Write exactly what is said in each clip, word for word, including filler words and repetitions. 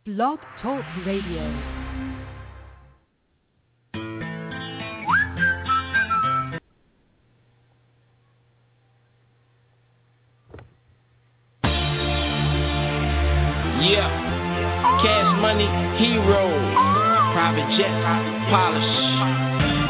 Blog Talk Radio. Yeah, Cash Money, Hero, Private Jet, Polish.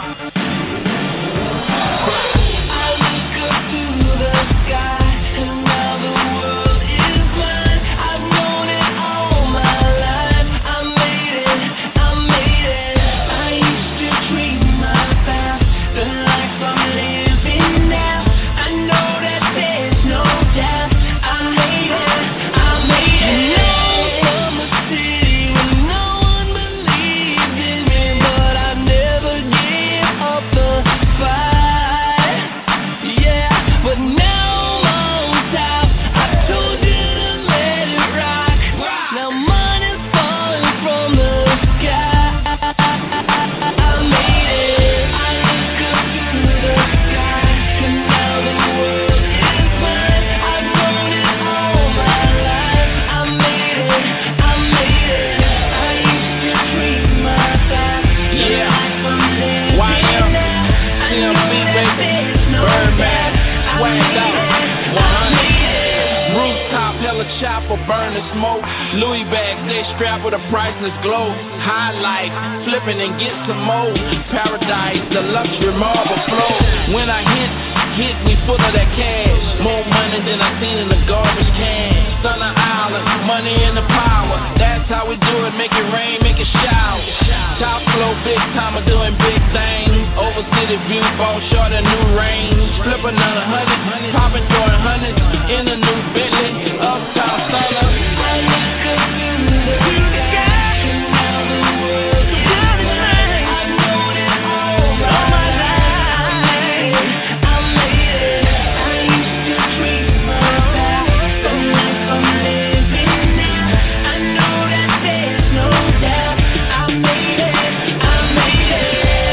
Burning smoke, Louis bags, they strap with a priceless glow. High life, flipping and get some more. Paradise, the luxury marble flow. When I hit, hit, we full of that cash. More money than I seen in the garbage can. Thunder Island, money and the power. That's how we do it, make it rain, make it shower. Top flow, big time, I'm doing big things. Over city view, ball short a new range. Flip another hundred, popping throwing hundreds in a new Bentley. Uptown Stunner. I look up to the sky, and now the world is mine. I know that all my life I made it. I used to dream about the life I'm living now. I know that there's no doubt. I made it. I made it.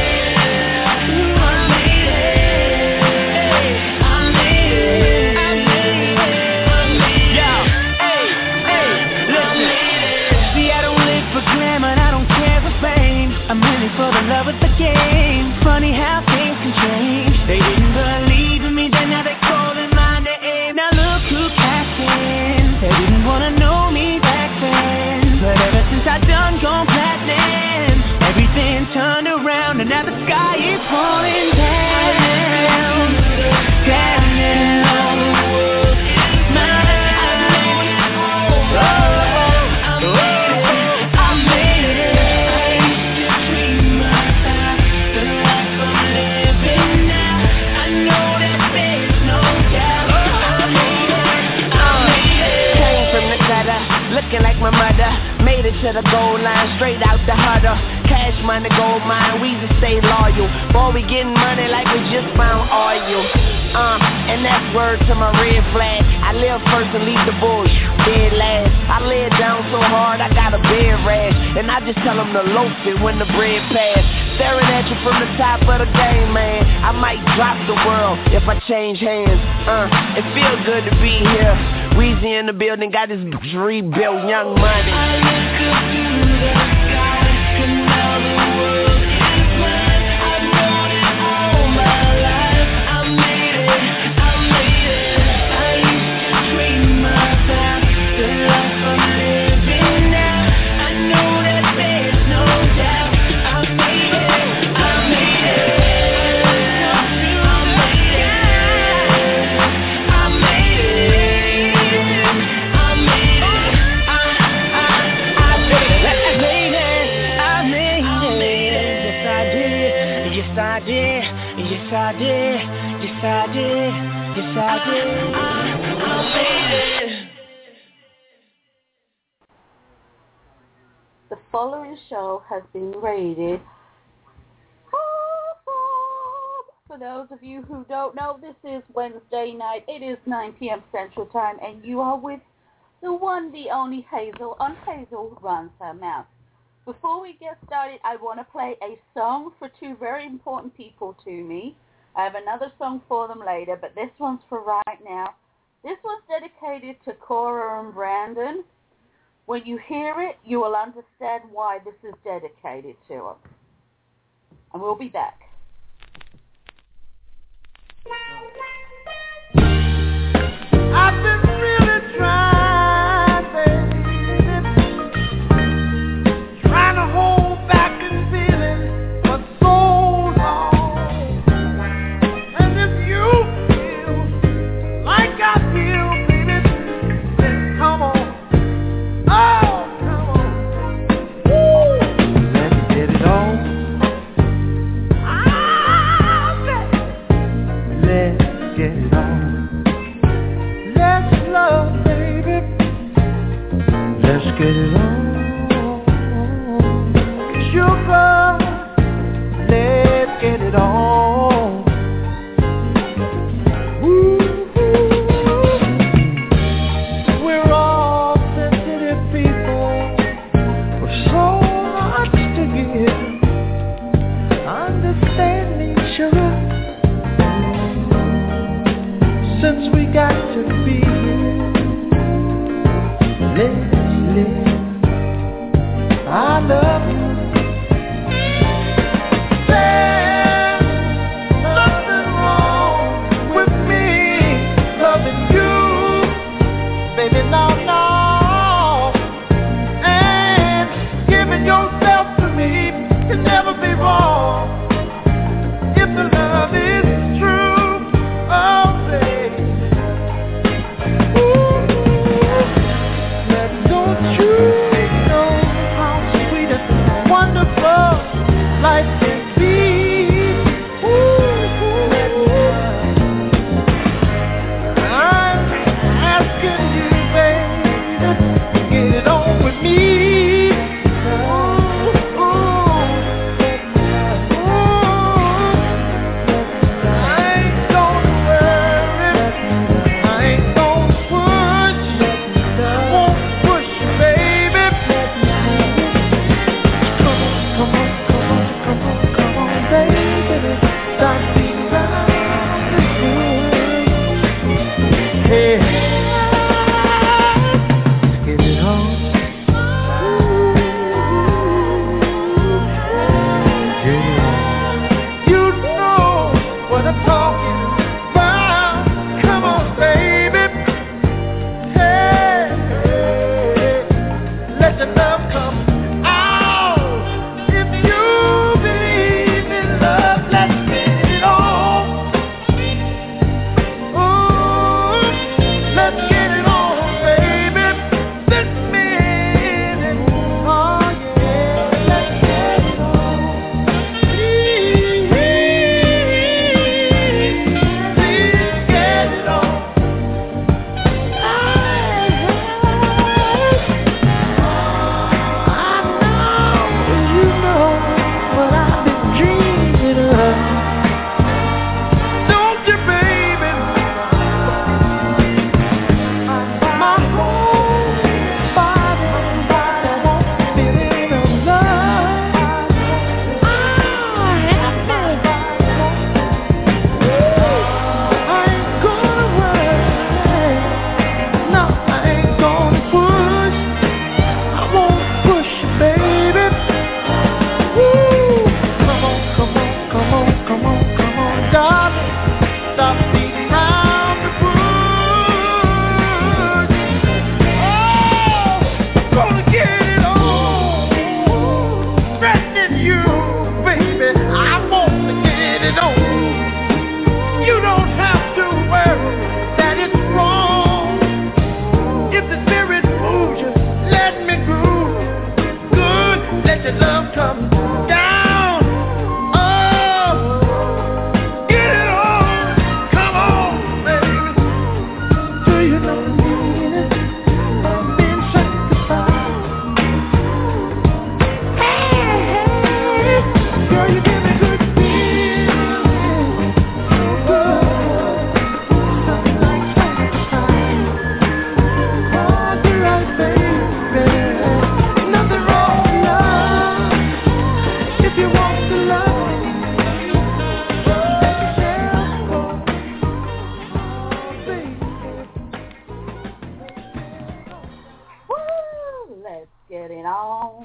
I made it. I made it. I made it. Yo, hey, hey, listen. See, I don't live for glamour, I don't care for fame. I'm in it for the love of the game. Funny how things can change. They didn't believe in me, then now they calling my name. Now look who cashed in. They didn't wanna know me back then, but ever since I done gone platinum, everything turned around and now the sky is falling down. Down now. Looking like my mother, made it to the goal line, straight out the huddle. Cash money, gold mine, we just stay loyal. Boy, we getting money like we just found oil. Uh, and that's word to my red flag. I live first and leave the bush dead last. I lay it down so hard, I got a bed rash. And I just tell them to loaf it when the bread pass. Staring at you from the top of the game, man. I might drop the world if I change hands. Uh, it feels good to be here. Weezy in the building, got his rebuilt Young Money. I look up to the sky, and now the world is mine. I know that all my life I made it, I made it. I used to dream about the life I'm living now. I know that there's no doubt. I made it, I made it. I did, yes I did, yes I did, yes I did, I, I made it. The following show has been rated. For those of you who don't know, this is Wednesday night. It is nine p.m. Central Time, and you are with the one, the only Hazel on Hazel Runs Her Mouth. Before we get started, I want to play a song for two very important people to me. I have another song for them later, but this one's for right now. This one's dedicated to Cora and Brandon. When you hear it, you will understand why this is dedicated to him. And we'll be back. I've been really trying, baby, trying to hold back this feeling for so long. And if you feel like I feel, baby, then come on. Oh, come on. Woo. Let's get it on. Ah, baby. Let's get it on. Let's love, baby. Let's get it on. Sugar, let's get it on. Ooh, we're all sensitive people with so much to give. Understand me, sugar. Since we got to be here, let's live. I love you. There's nothing wrong with me loving you, baby, no, no. And giving yourself to me can never be wrong if the love is true. Oh, baby. Ooh, now don't you know how sweet and wonderful life can be? Ooh, I'm asking you, baby, get it on with me. Ooh, ooh, ooh. I ain't gonna worry, I ain't gonna push, I won't push you, baby. Come on, come on, come on, come on, come on, baby. Stop being around this world. Hey, let's get it on. Get it on. You know what I'm talking about. Come on, baby. Hey, let the love come out. If you believe in love, let's get it on. Ooh, let's get it on, baby. This minute, oh yeah, let's get it on. Please, please get it on. I know you know what I've been dreaming of. Don't you, baby? My whole body, body won't fit in of love. I have been. I ain't gonna worry. No, I ain't gonna push. I won't push you, baby. Woo! Come on, come on, come on, come on, come on, darling. Stop beating around the bush. Oh, gonna get it on. Threatening you, baby. I want to get it on. You don't have to worry that it's wrong. If the spirit moves you, let me groove you. Good, let your love come down. Oh, get it on. Come on, baby. Do you know the meaning of being sanctified? get it on.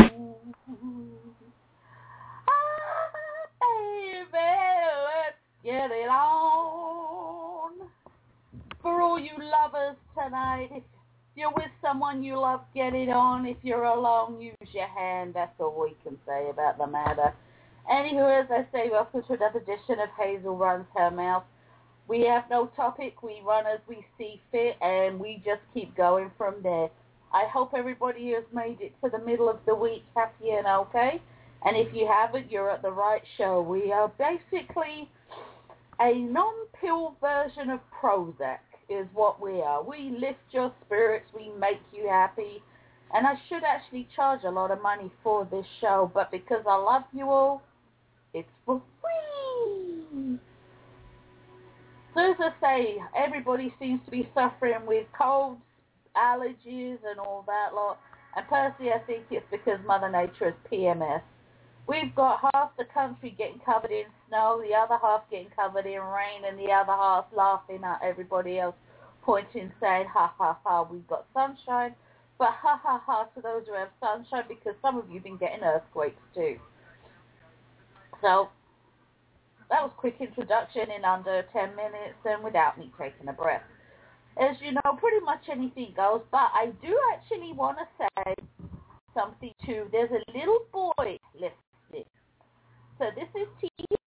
Ah, baby, let's get it on. For all you lovers tonight, if you're with someone you love, get it on. If you're alone, use your hand. That's all we can say about the matter. Anywho, as I say, welcome to another edition of Hazel Runs Her Mouth. We have no topic. We run as we see fit, and we just keep going from there. I hope everybody has made it to the middle of the week happy and okay. And if you haven't, you're at the right show. We are basically a non-pill version of Prozac is what we are. We lift your spirits. We make you happy. And I should actually charge a lot of money for this show, but because I love you all, it's for free. So as I say, everybody seems to be suffering with colds, allergies, and all that lot. And personally, I think it's because Mother Nature is P M S. We've got half the country getting covered in snow, the other half getting covered in rain, and the other half laughing at everybody else, pointing, saying, ha, ha, ha, we've got sunshine. But ha, ha, ha to those who have sunshine, because some of you have been getting earthquakes too. So that was a quick introduction in under ten minutes and without me taking a breath. As you know, pretty much anything goes, but I do actually want to say something too. There's a little boy listening. So this is T.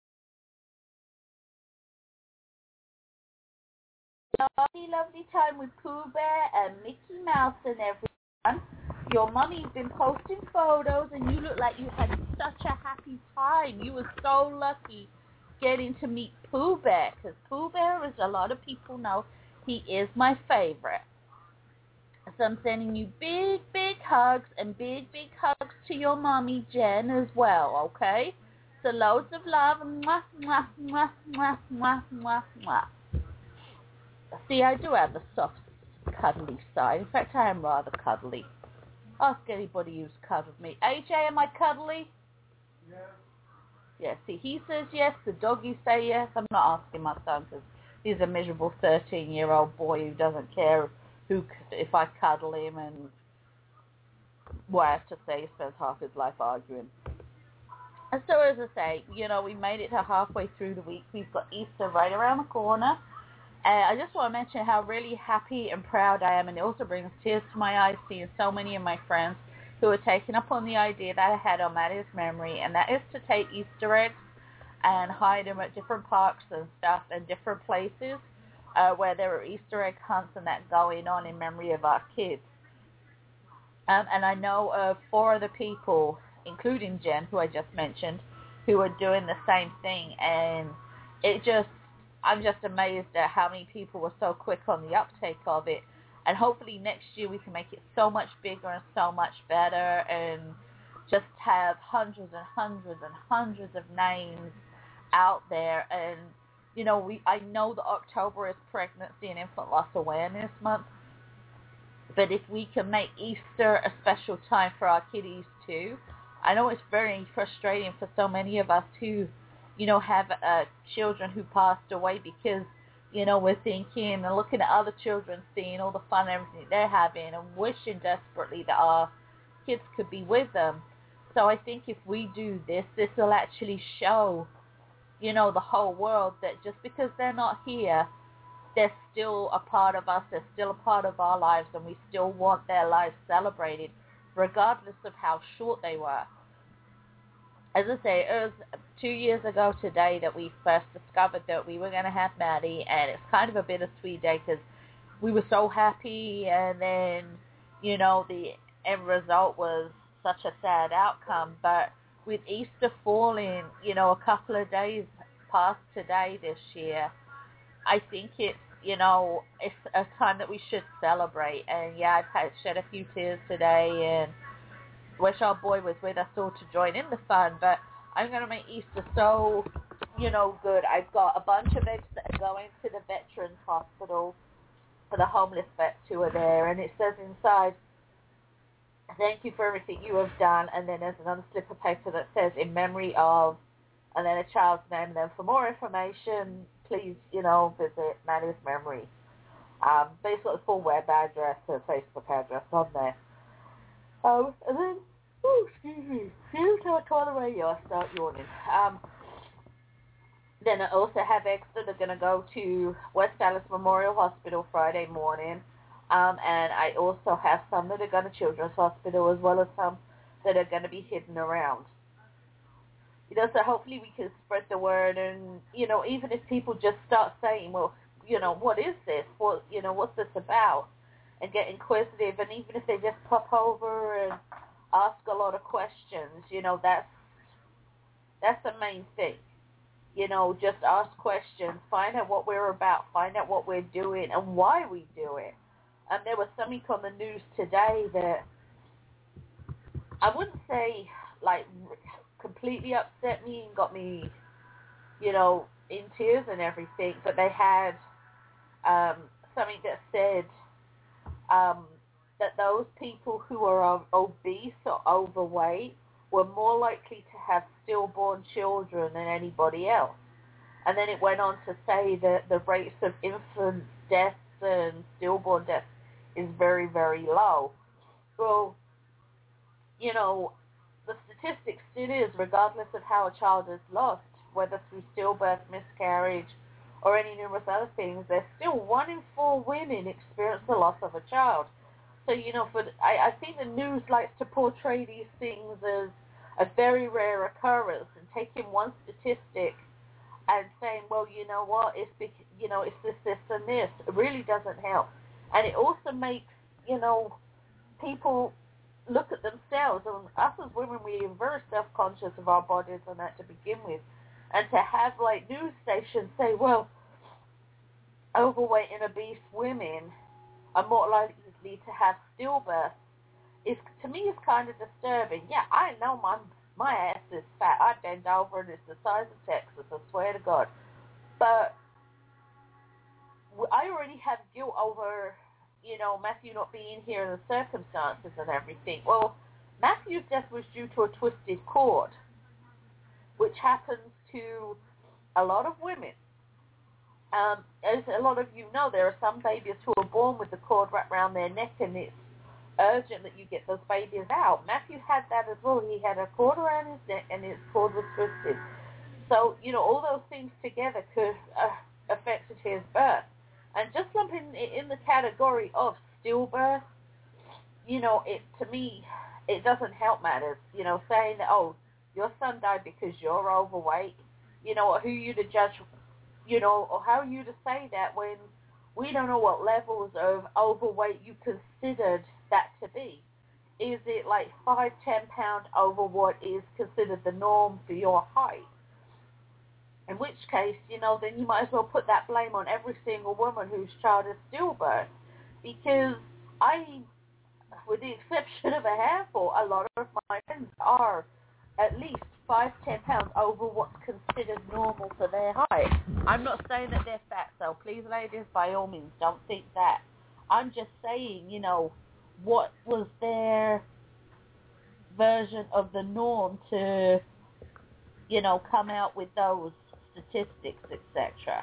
Lovely, lovely time with Pooh Bear and Mickey Mouse and everyone. Your mummy's been posting photos and you look like you had such a happy time. You were so lucky getting to meet Pooh Bear, because Pooh Bear, as a lot of people know, he is my favorite. So I'm sending you big, big hugs and big, big hugs to your mommy, Jen, as well, okay? So loads of love. Mwah, mwah, mwah, mwah, mwah, mwah, mwah. See, I do have a soft, cuddly side. In fact, I am rather cuddly. Ask anybody who's cuddled me. A J, am I cuddly? Yes. Yeah, see, he says yes. The doggies say yes. I'm not asking my son because he's a miserable thirteen-year-old boy who doesn't care who if I cuddle him, and what I have to say, he spends half his life arguing. And so, as I say, you know, we made it to halfway through the week. We've got Easter right around the corner. And I just want to mention how really happy and proud I am, and it also brings tears to my eyes seeing so many of my friends who are taking up on the idea that I had on Maddie's memory, and that is to take Easter eggs and hide them at different parks and stuff and different places uh, where there are Easter egg hunts and that going on in memory of our kids. Um, and I know of four other people, including Jen, who I just mentioned, who are doing the same thing, and it just, I'm just amazed at how many people were so quick on the uptake of it. And hopefully next year we can make it so much bigger and so much better and just have hundreds and hundreds and hundreds of names out there. And, you know, we I know that October is Pregnancy and Infant Loss Awareness Month, but if we can make Easter a special time for our kiddies too, I know it's very frustrating for so many of us who, you know, have uh, children who passed away because, you know, we're thinking and looking at other children, seeing all the fun and everything they're having and wishing desperately that our kids could be with them. So I think if we do this, this will actually show, you know, the whole world that just because they're not here, they're still a part of us, they're still a part of our lives, and we still want their lives celebrated, regardless of how short they were. As I say, it was two years ago today that we first discovered that we were going to have Maddie, and it's kind of a bittersweet day because we were so happy, and then, you know, the end result was such a sad outcome. But with Easter falling, you know, a couple of days past today this year, I think it's, you know, it's a time that we should celebrate. And yeah, I've had shed a few tears today, and wish our boy was with us all to join in the fun, but I'm going to make Easter so, you know, good. I've got a bunch of eggs that are going to the Veterans Hospital for the homeless vets who are there, and it says inside, thank you for everything you have done, and then there's another slip of paper that says, in memory of, and then a child's name, and then for more information, please, you know, visit Maddie's memory. Um, basically, the full web address, the Facebook address on there. Um, and then, oh, excuse me, as soon as I come on the radio, I start yawning. Um, then I also have extra that are going to go to West Dallas Memorial Hospital Friday morning. Um, and I also have some that are going to Children's Hospital, as well as some that are going to be hidden around. You know, so hopefully we can spread the word, and, you know, even if people just start saying, well, you know, what is this? What, you know, what's this about? And get inquisitive, and even if they just pop over and ask a lot of questions, you know, that's, that's the main thing. You know, just ask questions, find out what we're about, find out what we're doing, and why we do it. And there was something on the news today that I wouldn't say, like, completely upset me and got me, you know, in tears and everything, but they had um, something that said um, that those people who are obese or overweight were more likely to have stillborn children than anybody else. And then it went on to say that the rates of infant deaths and stillborn deaths is very, very low. Well, you know, the statistics still is, regardless of how a child is lost, whether through stillbirth, miscarriage, or any numerous other things, there's still one in four women experience the loss of a child. So, you know, for I, I think the news likes to portray these things as a very rare occurrence, and taking one statistic and saying, well, you know what, it's, you know, it's this, this, and this. It really doesn't help. And it also makes, you know, people look at themselves, and us as women, we are very self-conscious of our bodies and that to begin with. And to have, like, news stations say, well, overweight and obese women are more likely to have stillbirth, is, to me, is kind of disturbing. Yeah, I know my my ass is fat. I bend over and it's the size of Texas, I swear to God. But I already have guilt over, you know, Matthew not being here and the circumstances and everything. Well, Matthew's death was due to a twisted cord, which happens to a lot of women. Um, as a lot of you know, there are some babies who are born with the cord wrapped around their neck, and it's urgent that you get those babies out. Matthew had that as well. He had a cord around his neck, and his cord was twisted. So, you know, all those things together could uh, affect his birth. And just lumping it in the category of stillbirth, you know, it to me, it doesn't help matters. You know, saying that, oh, your son died because you're overweight, you know, or who are you to judge, you know, or how are you to say that when we don't know what levels of overweight you considered that to be? Is it like five, ten pounds over what is considered the norm for your height? In which case, you know, then you might as well put that blame on every single woman whose child is stillbirth. Because I, with the exception of a handful, a lot of my friends are at least five, ten pounds over what's considered normal for their height. I'm not saying that they're fat, so please, ladies, by all means, don't think that. I'm just saying, you know, what was their version of the norm to, you know, come out with those statistics, et cetera.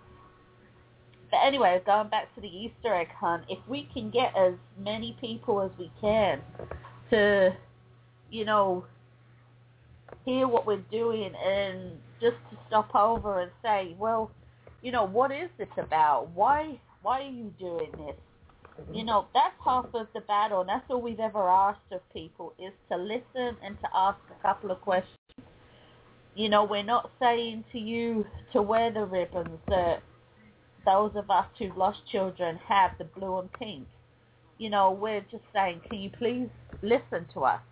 But anyway, going back to the Easter egg hunt, if we can get as many people as we can to, you know, hear what we're doing and just to stop over and say, well, you know, what is this about? Why, why are you doing this? You know, that's half of the battle, and that's all we've ever asked of people, is to listen and to ask a couple of questions. You know, we're not saying to you to wear the ribbons that those of us who've lost children have, the blue and pink. You know, we're just saying, can you please listen to us?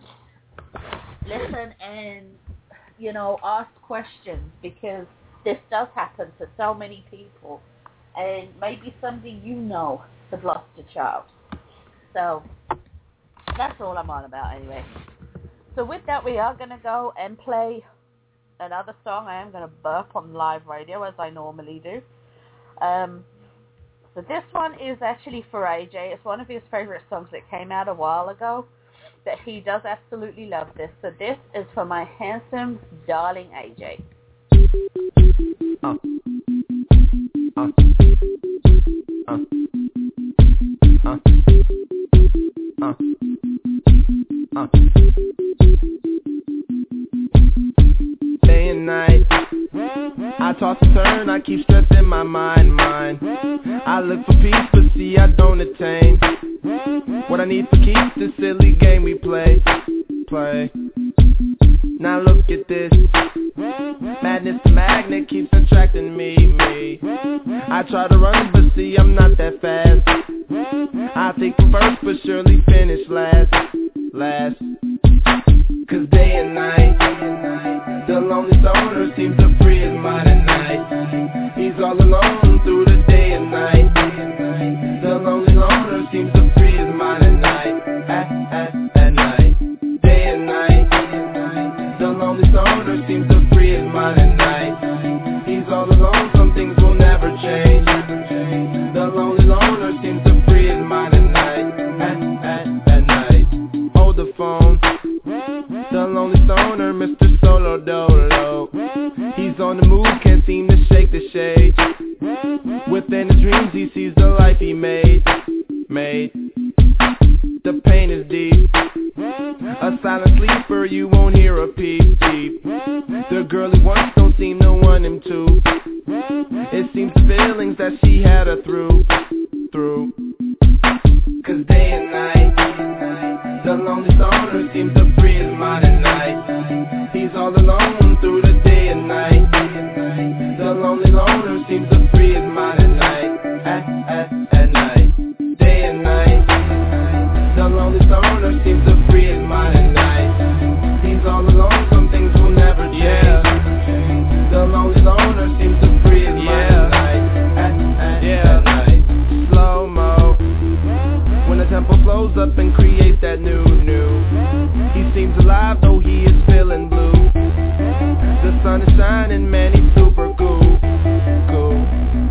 Listen and, you know, ask questions, because this does happen to so many people. And maybe somebody you know has lost a child. So that's all I'm on about anyway. So with that, we are going to go and play another song. I am going to burp on live radio as I normally do. Um, so this one is actually for A J. It's one of his favorite songs that came out a while ago, but he does absolutely love this. So this is for my handsome, darling A J. Uh. Uh. Uh. Uh. Uh. Uh. Day and night, I toss and turn, I keep stressing my mind, mind. I look for peace, but see I don't attain what I need for keeps, this silly game we play, play. Now look at this, madness the magnet keeps attracting me, me. I try to run, but see I'm not that fast. I think I'm first, but surely finish last, last. Cause day and night, the lonely stoner seems to free his mind at night. He's all alone through the day and night. The lonely loner seems to free his mind at night, at, at, at night. Day and night, the lonely stoner seems to free his mind at night. He's all alone, some things will never change. The lonely loner seems to free his mind at night, at, at, at night. Hold the phone, the lonely stoner, Mister Solo Dolo. He's on the move, can't seem to shake the shade. Within his dreams he sees the life he made, made. The pain is deep, a silent sleeper, you won't hear a peep, peep. The girl he wants don't seem to want him to. It seems the feelings that she had her through, through. Cause day and night, the lonely stoner seems to free his mind at night. He's all alone through the day and night. The lonely loner seems to free his mind at night, at, at, at night. Day and night, the lonely stoner seems to free his mind at night. He's all alone, some things will never change. Yeah. The lonely loner seems to free his mind at night, at, at, yeah. at night. Slow-mo, when the tempo flows up and creates that new, new. He seems alive though he is feeling blue. The sun is shining, man, he's super cool, cool.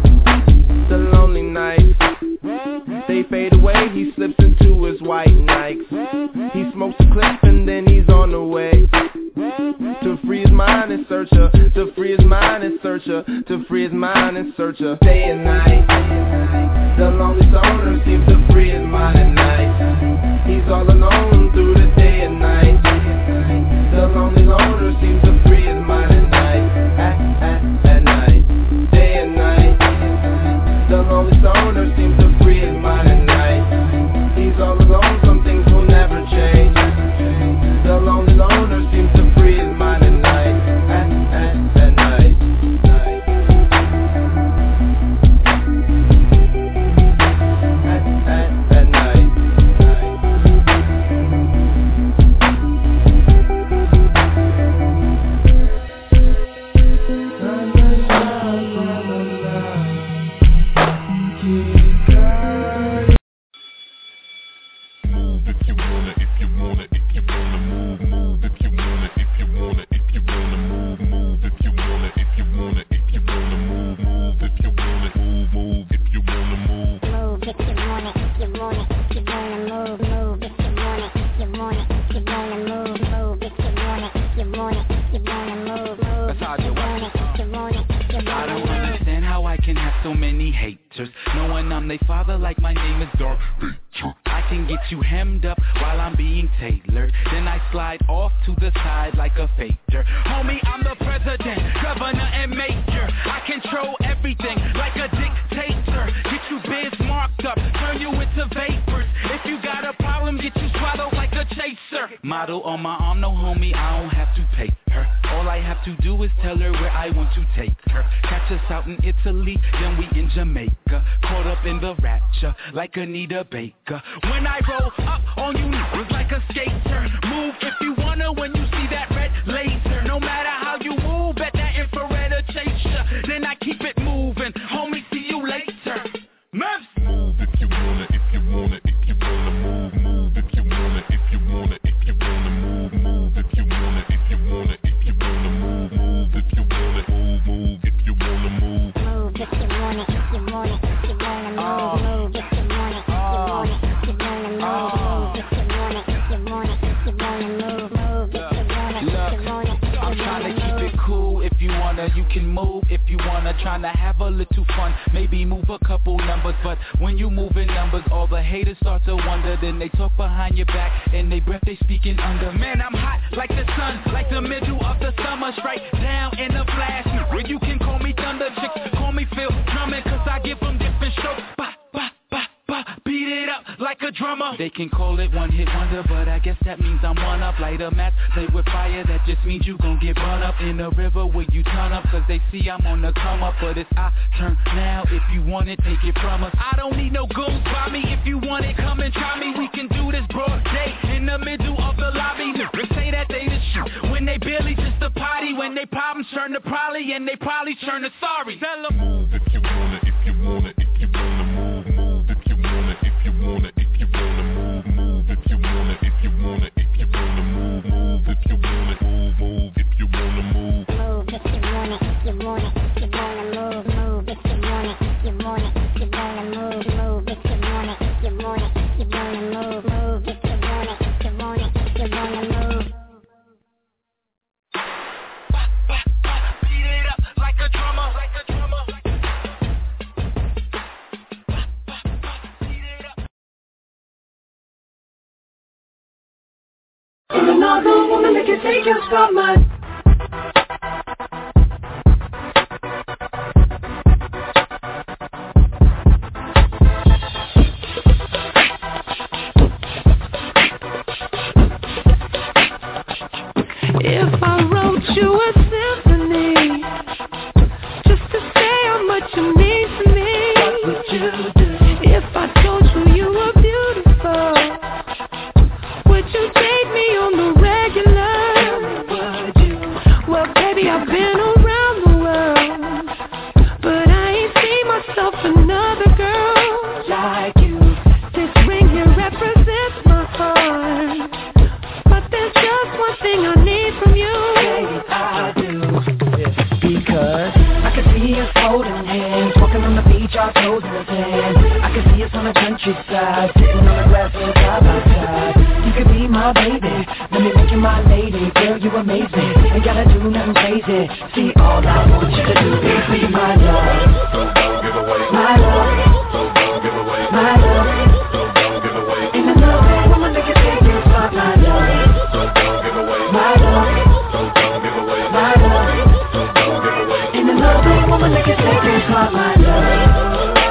The lonely nights, they fade away, he slips into his white Nikes. He smokes a clip and then he's on the way to free his mind and search her, to free his mind and search her, to free his mind and search her. Day and night, the lonely stoner seems to free his mind at night. He's all alone through the day and night. The lonely loner seems to free his mind at night, at, at, at night. Day and night, the lonely stoner seems to free his mind at night. He's all alone, some things will never change. The lonely loner seems to free his mind at night, at, at, at night. At, at, at night. So many haters, knowing I'm they father like my name is Darth Vader. I can get you hemmed up while I'm being tailored. Then I slide off to the side like a faker. Homie, I'm the president, governor, and mayor. I control everything like a dictator. Get you biz marked up, turn you into vapors. If you got a problem, get you swallowed like a chaser. Model on my arm, no homie, I don't have to pay her. All I have to do is tell her where I want to take her. Catch us out in Italy, then we in Jamaica. Caught up in the rapture, like Anita Baker. When I roll up on you, it's like a skater. Move if you wanna when you see that red laser. No matter how you move, bet that infrared will chase ya. Then I keep it moving, homie, see you later. Mavs. Move if you wanna, if you wanna, if you wanna move, move if you wanna, if you wanna, if you wanna move, move if you wanna, if you wanna, if you wanna move, move if you wanna, move, move if you wanna move. Move if you wanna, if you wanna, if you wanna move, move if you wanna, if you wanna, if you wanna move, move if you wanna, if you wanna, if you wanna move, move if you wanna, if you wanna. I'm trying to keep it cool. If you wanna, you can move. If you wanna corner trying to have a little fun, maybe move a couple numbers. But when you move in numbers, all the haters start to wonder. Then they talk behind your back and they breath they speaking under. Man, I'm hot like the sun, like the middle of the summer, straight down in a flash. Where you can call me thunder, chicks call me Phil Drummond, cause I give them different strokes. Bah, bah, bah, bah, beat it up like a drummer. They can call it one hit wonder, but I guess that means I'm one up. Light a match, play with fire, that just means you gon' get run up in the river where you turn up, cause they see I'm on the come up. But it's our turn now, if you want it, take it from us. I don't need no goons by me, if you want it, come and try me. We can do this broad day in the middle of the lobby. They say that they the shit, when they barely just a potty. When they problems turn to probably, and they probably turn to sorry. Tell them move if you want it, if you want it, if you wanna move, move if you want it, if you want it, if you wanna move, move if you want it, if you want it, if you wanna move, move if you want it, move, move if you wanna move, move if you want it, if you want it, if you wanna move, move if you want it, if you want it, if you wanna move, move if you want it, if you want it, if you wanna move, move if you want it, if you want it, if you wanna move. Beat it up like a drummer, like a drummer. And another woman that can take your spotlight. If I wrote you a symphony, just to say how much you mean to me, what would you do? If I told you you were beautiful, would you date me on the regular? Would you? Well, baby, I've been around the world, but I ain't seen myself another girl like you. This ring here represents my heart, but there's just one thing I need from you. Baby, I do. Because I can see us holding hands, walking on the beach, our toes in the sand. I can see us on the countryside, sitting on the grass and side by side. You could be my baby, let me make you my lady. Girl, you amaze me, ain't gotta do nothing crazy. See, all I want you to do is be my love. So don't give away my love. So don't give away my love. So don't give away. Ain't another woman that can take your spot, my love. So don't give away my love. So don't give away my love. So don't give away. Ain't another woman that can take your spot, my love.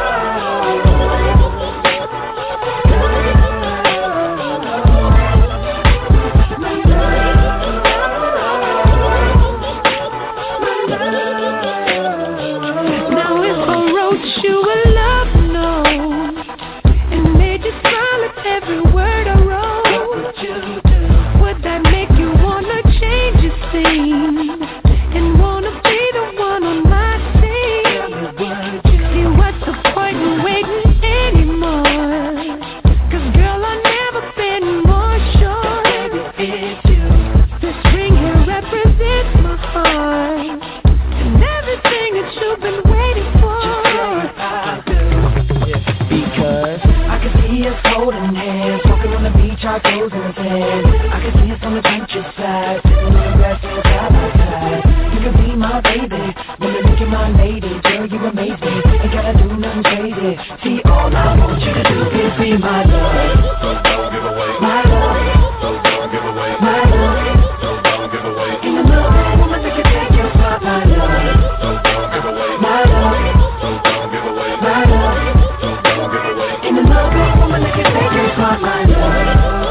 Our toes in the sand. I can see us on the countryside, sitting on the grass and side by side. You can be my baby, let me make you my lady. Girl, you amaze me, ain't gotta do nothing crazy. See, all I want you to do is be my love. So don't give away my love. So don't give away my love. So don't give away. Ain't another woman that can take your spot, my love. So don't give away my love. So don't give away my love. So don't give away. Ain't another woman that can take your spot, my love.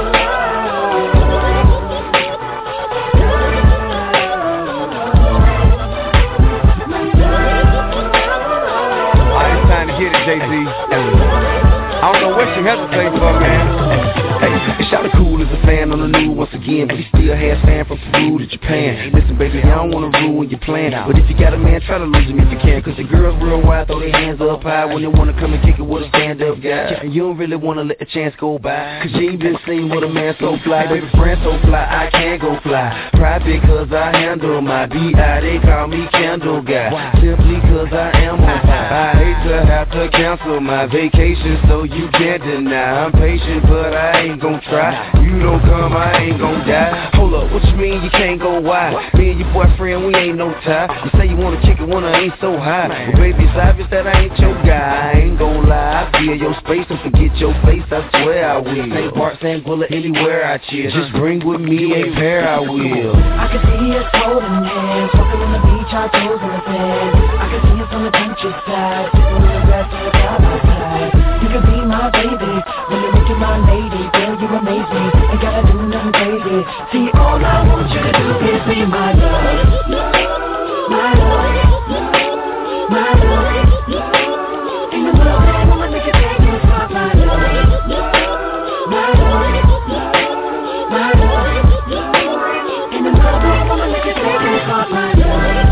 Jay-Z. I don't know what she hesitating for, man. Hey, shot cool as a fan on the news once again, but he still has fan from Peru to Japan. Listen, baby, I don't wanna ruin your plan, but if you got a man, try to lose him if you can. Cause the girls real wide, throw their hands up high when they wanna come and kick it with a stand-up guy. And you don't really wanna let the chance go by, cause you ain't been seen with a man so fly. Baby, friend so fly, I can't go fly. Private cause I handle my B I, they call me Candle Guy. Simply cause I am on fire. I hate to have to cancel my vacation, so you can't deny. I'm patient, but I ain't gon' try. You don't come, I ain't gon' die. Hold up, what you mean you can't go wide? Me and your boyfriend man, we ain't no tie. You say you wanna kick it when I ain't so high. But baby, it's obvious that I ain't your guy. I ain't gon' lie, I'll be in your space and forget your face, I swear I will. Same part, same bullet, anywhere I chill. Just bring with me a pair, I will. I can see us holding hands, walking on the beach, our toes in the sand. I can see us on the countryside, sitting in the grass and side by side. You can be my baby, when you make you my lady. Girl, you amaze me, ain't gotta do nothing crazy. See, all I want you to do is be my love, my love, my love. Ain't no love that woman make you take you spot, my love, my love, my love. Ain't no love that woman make you take you spot, my love.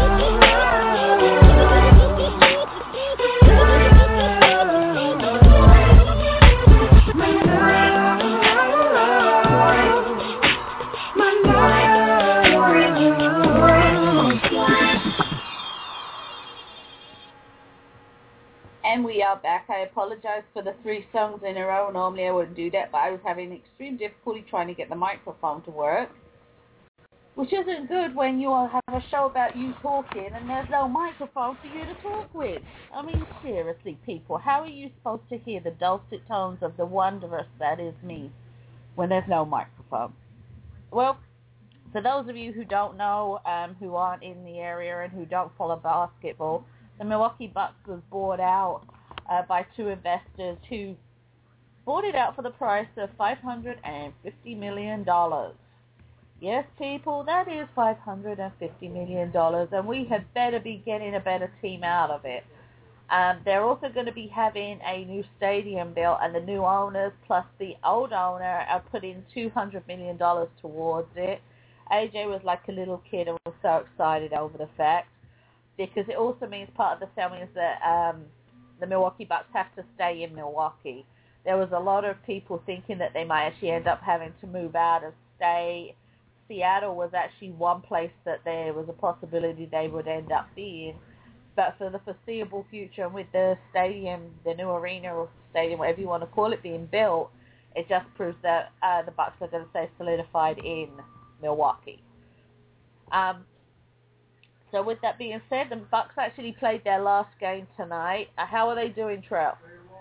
And we are back. I apologize for the three songs in a row. Normally I wouldn't do that, but I was having extreme difficulty trying to get the microphone to work, which isn't good when you all have a show about you talking and there's no microphone for you to talk with. I mean, seriously, people, how are you supposed to hear the dulcet tones of the wondrous that is me when there's no microphone? Well, for those of you who don't know, um, who aren't in the area and who don't follow basketball, the Milwaukee Bucks was bought out uh, by two investors who bought it out for the price of five hundred fifty million dollars. Yes, people, that is five hundred fifty million dollars, and we had better be getting a better team out of it. Um, they're also going to be having a new stadium built, and the new owners plus the old owner are putting two hundred million dollars towards it. A J was like a little kid and was so excited over the fact, because it also means part of the sale means that um, the Milwaukee Bucks have to stay in Milwaukee. There was a lot of people thinking that they might actually end up having to move out and stay. Seattle was actually one place that there was a possibility they would end up being. But for the foreseeable future, and with the stadium, the new arena or stadium, whatever you want to call it, being built, it just proves that uh, the Bucks are going to stay solidified in Milwaukee. Um, So with that being said, the Bucks actually played their last game tonight. Uh, how are they doing, Trell?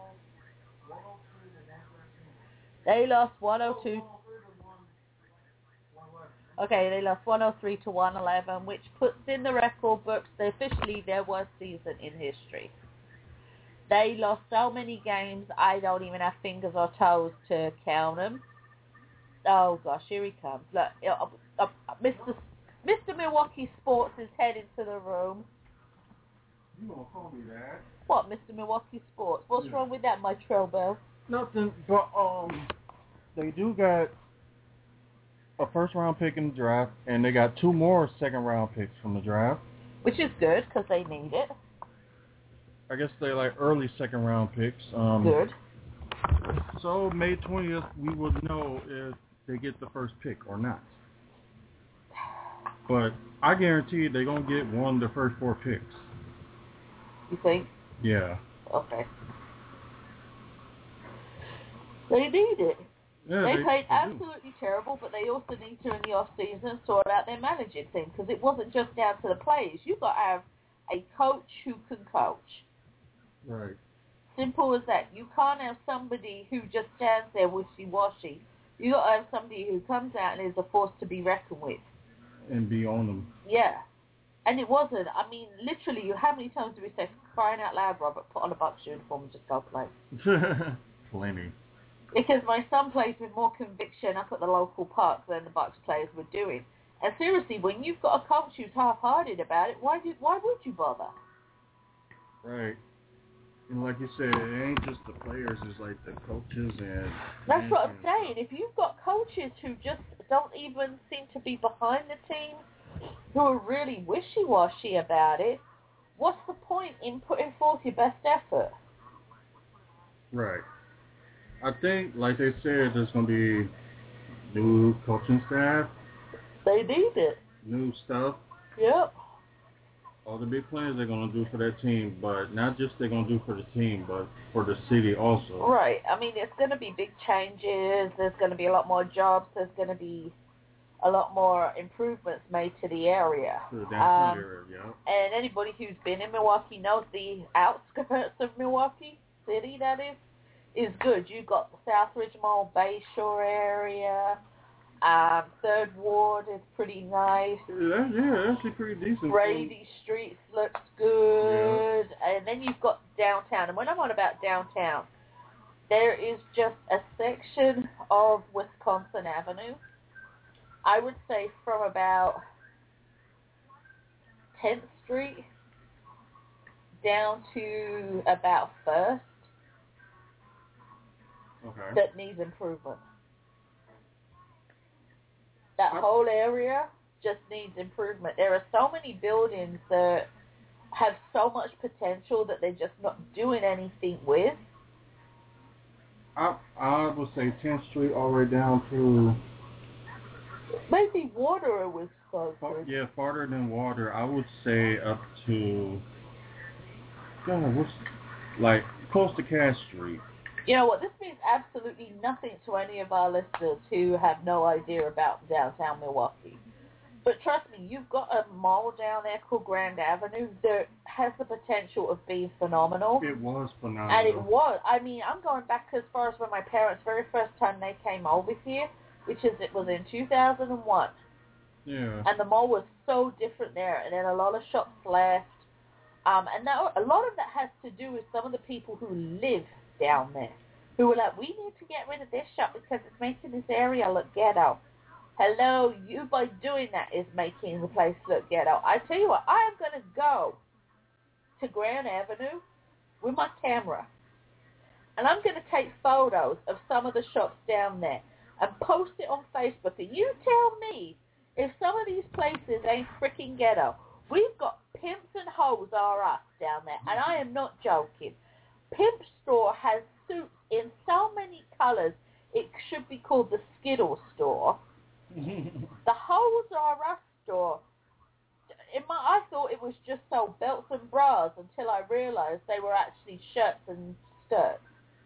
They lost one oh two. Okay, they lost one oh three to one eleven, which puts in the record books officially their worst season in history. They lost so many games, I don't even have fingers or toes to count them. Oh gosh, here he comes. Look, uh, uh, Mister Mister Milwaukee Sports is heading to the room. You gonna call me that? What, Mister Milwaukee Sports? What's yeah. wrong with that, my trail bell? Nothing, but um, they do got a first round pick in the draft, and they got two more second round picks from the draft. Which is good, because they need it. I guess they're like early second round picks. Um, good. So May twentieth, we will know if they get the first pick or not. But I guarantee they're going to get one of the first four picks. You think? Yeah. Okay. They need it. Yeah, they, they played they absolutely do. terrible, but they also need to, in the off-season, sort out their managing thing, because it wasn't just down to the players. You've got to have a coach who can coach. Right. Simple as that. You can't have somebody who just stands there wishy-washy. You got to have somebody who comes out and is a force to be reckoned with. And be on them. Yeah. And it wasn't. I mean, literally, how many times do we say, crying out loud, Robert, put on a Bucks uniform and just go play? Plenty. Because my son plays with more conviction up at the local park than the Bucks players were doing. And seriously, when you've got a coach who's half-hearted about it, why do, why would you bother? Right. And like you said, it ain't just the players, it's like the coaches and... That's what I'm saying. If you've got coaches who just don't even seem to be behind the team, who are really wishy-washy about it, what's the point in putting forth your best effort? Right. I think, like they said, there's going to be new coaching staff. They need it. New stuff. Yep. All the big plans they're going to do for that team, but not just they're going to do for the team, but for the city also. Right. I mean, it's going to be big changes. There's going to be a lot more jobs. There's going to be a lot more improvements made to the area. To the downtown um, area, yeah. And anybody who's been in Milwaukee knows the outskirts of Milwaukee City, that is, is good. You've got the Southridge Mall, Bayshore area. Um, Third Ward is pretty nice. Yeah, yeah, actually pretty decent. Brady Street looks good. Yeah. And then you've got downtown. And when I'm on about downtown, there is just a section of Wisconsin Avenue, I would say from about tenth Street down to about First, okay, that needs improvement. That whole area just needs improvement. There are so many buildings that have so much potential that they're just not doing anything with. I I would say tenth Street all the way down to... Maybe Water was closer. Far, yeah, farther than Water. I would say up to... God, what's... Like, close to Cass Street. You know what, this means absolutely nothing to any of our listeners who have no idea about downtown Milwaukee. But trust me, you've got a mall down there called Grand Avenue that has the potential of being phenomenal. It was phenomenal. And it was. I mean, I'm going back as far as when my parents, very first time they came over here, which is, it was in two thousand one. Yeah. And the mall was so different there, and then a lot of shops left. Um, and that, a lot of that has to do with some of the people who live down there, who were like, we need to get rid of this shop because it's making this area look ghetto. Hello, you by doing that is making the place look ghetto. I tell you what, I am going to go to Grand Avenue with my camera, and I'm going to take photos of some of the shops down there and post it on Facebook, and you tell me if some of these places ain't freaking ghetto. We've got Pimps and Hoes R Us down there, and I am not joking. Pimp Store has suits in so many colors, it should be called the Skittle Store. The Hoes R Us store, in my, I thought it was just sold belts and bras until I realized they were actually shirts and skirts.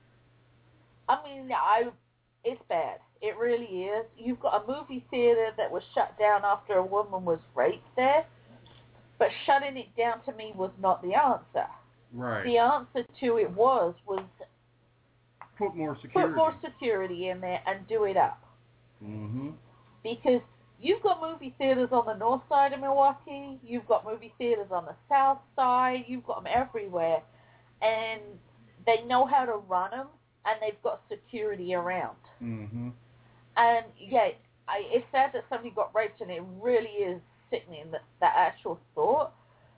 I mean, I, it's bad. It really is. You've got a movie theater that was shut down after a woman was raped there, but shutting it down to me was not the answer. Right. The answer to it was, was put more security. Put more security in there and do it up. Mm-hmm. Because you've got movie theaters on the north side of Milwaukee, you've got movie theaters on the south side, you've got them everywhere, and they know how to run them, and they've got security around. Mm-hmm. And, yeah, I, it's sad that somebody got raped, and it really is sickening, that, that actual thought.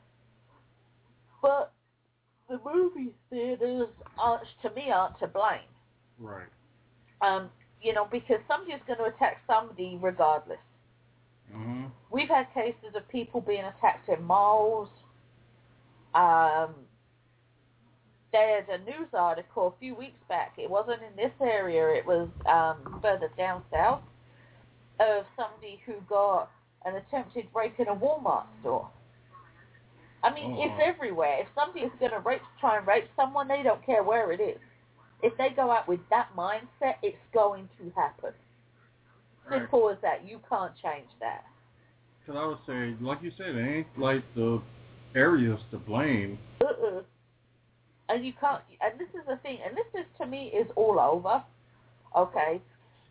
But the movie theaters, aren't, to me, aren't to blame. Right. Um, you know, because somebody's going to attack somebody regardless. Mm-hmm. We've had cases of people being attacked in malls. Um, there's a news article a few weeks back. It wasn't in this area. It was um, further down south, of somebody who got an attempted rape in a Walmart store. I mean, oh. it's everywhere. If somebody is going to rape, try and rape someone, they don't care where it is. If they go out with that mindset, it's going to happen. Right. Simple as that. You can't change that. Because I would say, like you said, it ain't like the areas to blame. Uh-uh. And you can't, and this is the thing, and this is, to me, is all over, okay?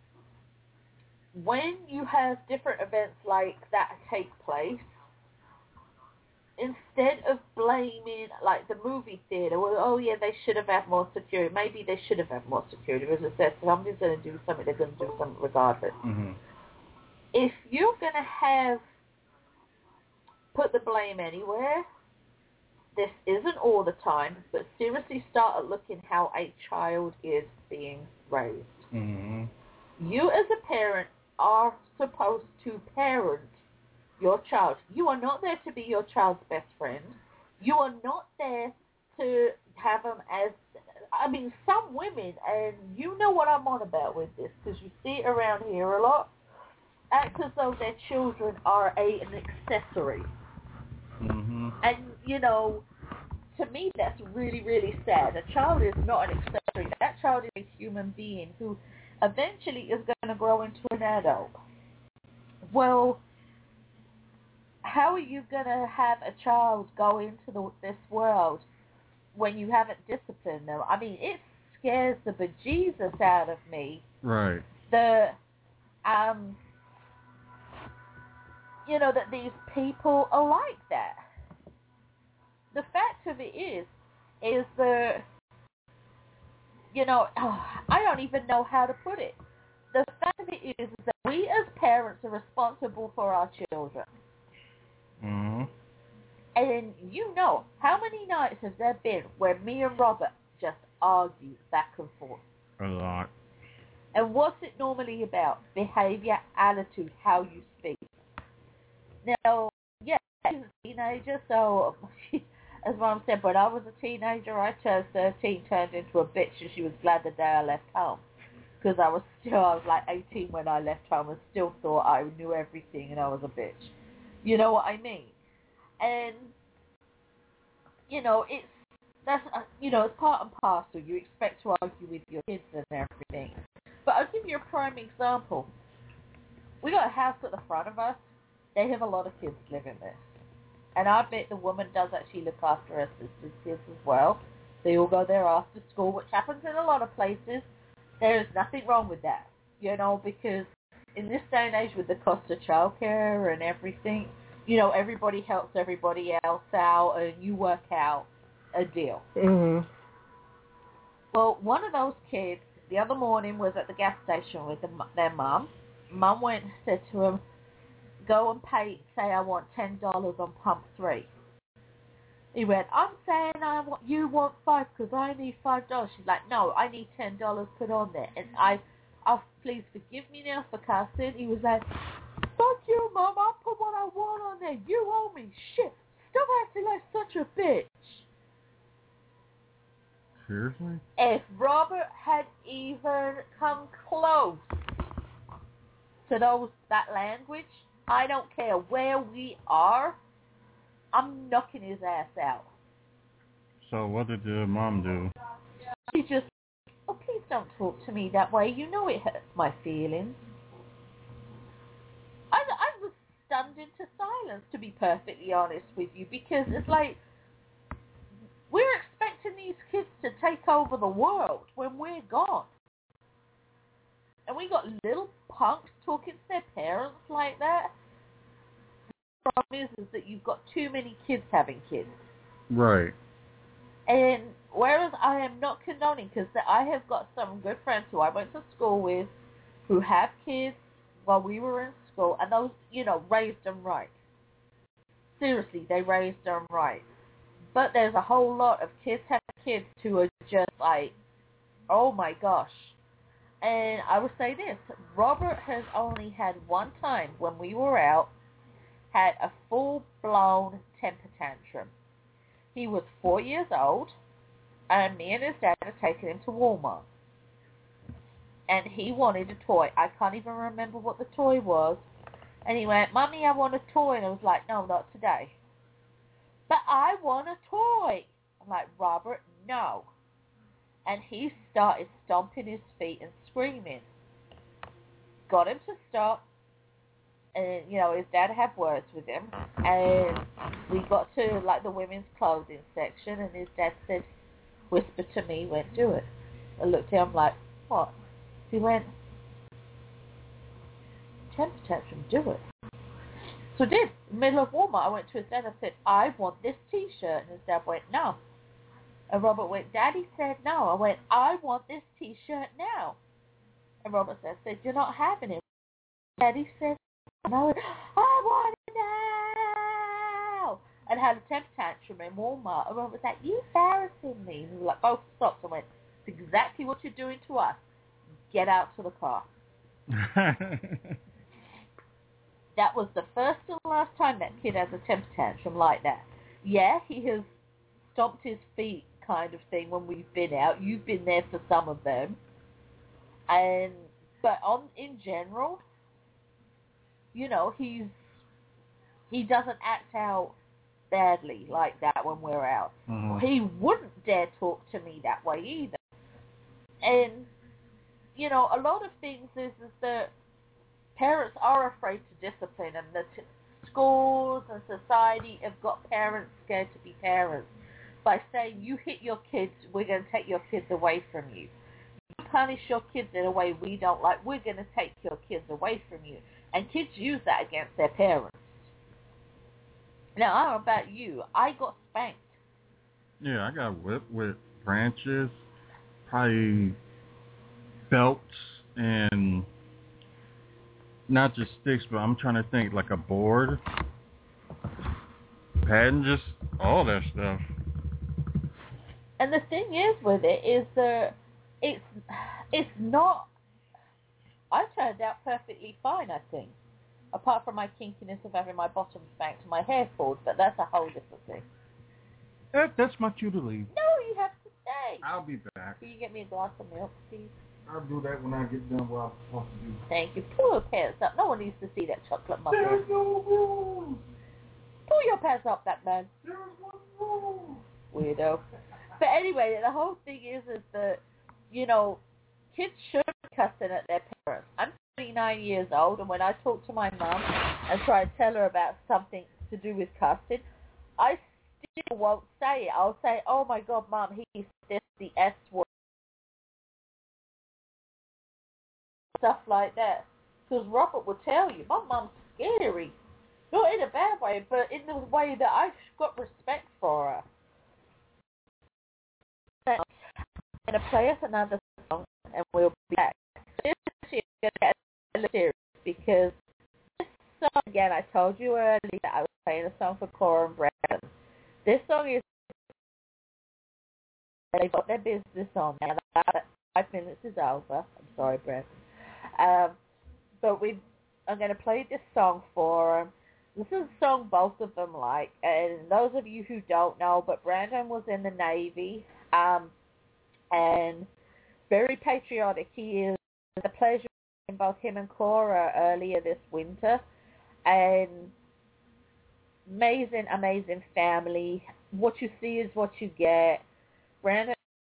When you have different events like that take place, instead of blaming, like, the movie theater, well, oh, yeah, they should have had more security. Maybe they should have had more security. As I said, somebody's going to do something, they're going to do something regardless. Mm-hmm. If you're going to have, put the blame anywhere, this isn't all the time, but seriously start at looking how a child is being raised. Mm-hmm. You as a parent are supposed to parent your child. You are not there to be your child's best friend. You are not there to have them as, I mean, some women, and you know what I'm on about with this, because you see it around here a lot, act as though their children are a, an accessory. Mm-hmm. And, you know, to me that's really, really sad. A child is not an accessory. That child is a human being who eventually is going to grow into an adult. well, how are you going to have a child go into the, this world when you haven't disciplined them? I mean, it scares the bejesus out of me. Right. The, um, you know, that these people are like that. The fact of it is, is the, you know, oh, I don't even know how to put it. The fact of it is that we as parents are responsible for our children. Mm-hmm. And you know, how many nights have there been where me and Robert just argue back and forth? A lot. And what's it normally about? Behavior, attitude, how you speak. Now, yeah, she's a teenager, so as Mom said, when I was a teenager, I turned thirteen, turned into a bitch, and she was glad the day I left home. Because I was still, I was like eighteen when I left home and still thought I knew everything and I was a bitch. You know what I mean? And, you know, it's, that's, uh, you know, it's part and parcel. You expect to argue with your kids and everything. But I'll give you a prime example. We got a house at the front of us. They have a lot of kids living there. And I bet the woman does actually look after her sister's kids as well. They all go there after school, which happens in a lot of places. There is nothing wrong with that, you know, because in this day and age with the cost of childcare and everything, you know, everybody helps everybody else out and you work out a deal. Mm-hmm. Well, one of those kids the other morning was at the gas station with the, their mum. Mum went and said to him, go and pay, say I want ten dollars on pump three. He went, I'm saying I want, you want five because I need five dollars. She's like, no, I need ten dollars put on there. And I, oh, please forgive me now for cussing. He was like, fuck you, Mum, I'll put what I want on there. You owe me shit. Stop acting like such a bitch. Seriously? If Robert had even come close to those that language, I don't care where we are, I'm knocking his ass out. So what did the mom do? She just, oh, please don't talk to me that way. You know it hurts my feelings. I, I was stunned into silence, to be perfectly honest with you, because it's like, we're expecting these kids to take over the world when we're gone. And we got little punks talking to their parents like that. The problem is, is that you've got too many kids having kids. Right. And whereas I am not condoning, because I have got some good friends who I went to school with who have kids while we were in school, and those, you know, raised them right. Seriously, they raised them right. But there's a whole lot of kids having kids who are just like, oh my gosh. And I will say this, Robert has only had one time when we were out, had a full-blown temper tantrum. He was four years old, and me and his dad had taken him to Walmart. And he wanted a toy. I can't even remember what the toy was. And he went, Mommy, I want a toy. And I was like, no, not today. But I want a toy. I'm like, Robert, no. And he started stomping his feet and screaming. Got him to stop. And, you know, his dad had words with him. And we got to, like, the women's clothing section. And his dad said, whisper to me, went, do it. I looked at him like, what? He went, temper tantrum, do it. So I did. In the middle of Walmart, I went to his dad and said, I want this T-shirt. And his dad went, no. And Robert went, Daddy said no. I went, I want this T-shirt now. And Robert said, said you're not having it. Daddy said, and I went, I want it now. And had a temper tantrum in Walmart. And Robert was like, you embarrassing me. And we were like, both stopped and went, it's exactly what you're doing to us. Get out to the car. That was the first and last time that kid has a temper tantrum like that. Yeah, he has stomped his feet kind of thing when we've been out. You've been there for some of them. And but on in general, you know, he's he doesn't act out badly like that when we're out. Mm-hmm. He wouldn't dare talk to me that way either. And you know, a lot of things is, is that parents are afraid to discipline, and the t- schools and society have got parents scared to be parents by saying, you hit your kids, we're going to take your kids away from you. You punish your kids in a way we don't like, we're going to take your kids away from you. And kids use that against their parents. Now, I don't know about you. I got spanked. Yeah, I got whipped with branches, probably belts, and not just sticks, but I'm trying to think, like a board, pad, and just all that stuff. And the thing is with it is that it's it's not. I turned out perfectly fine, I think, apart from my kinkiness of having my bottom spanked and my hair pulled, but that's a whole different thing. That, that's my cue to leave. No, you have to stay. I'll be back. Can you get me a glass of milk, please? I'll do that when I get done what I'm supposed to do. Thank you. Pull your pants up. No one needs to see that chocolate muffin. There's no rules. Pull your pants up, that man. There's one rule. Weirdo. But anyway, the whole thing is, is that, you know, kids should be cussing at their parents. I'm thirty-nine years old, and when I talk to my mum and try to tell her about something to do with cussing, I still won't say it. I'll say, oh my God, Mum, he said the S word. Stuff like that. Because Robert will tell you, my mum's scary. Not in a bad way, but in the way that I've got respect for her. I'm going to play us another song, and we'll be back. This is going to get a little serious, because this song, again, I told you earlier that I was playing a song for Cora and Brandon. This song is, they've got their business on now. Five minutes is over. I'm sorry, Brandon. Um, but we, I'm going to play this song for them. This is a song both of them like, and those of you who don't know, but Brandon was in the Navy, um, and very patriotic. He is. It was a pleasure in both him and Cora earlier this winter, and amazing, amazing family. What you see is what you get. Brandon,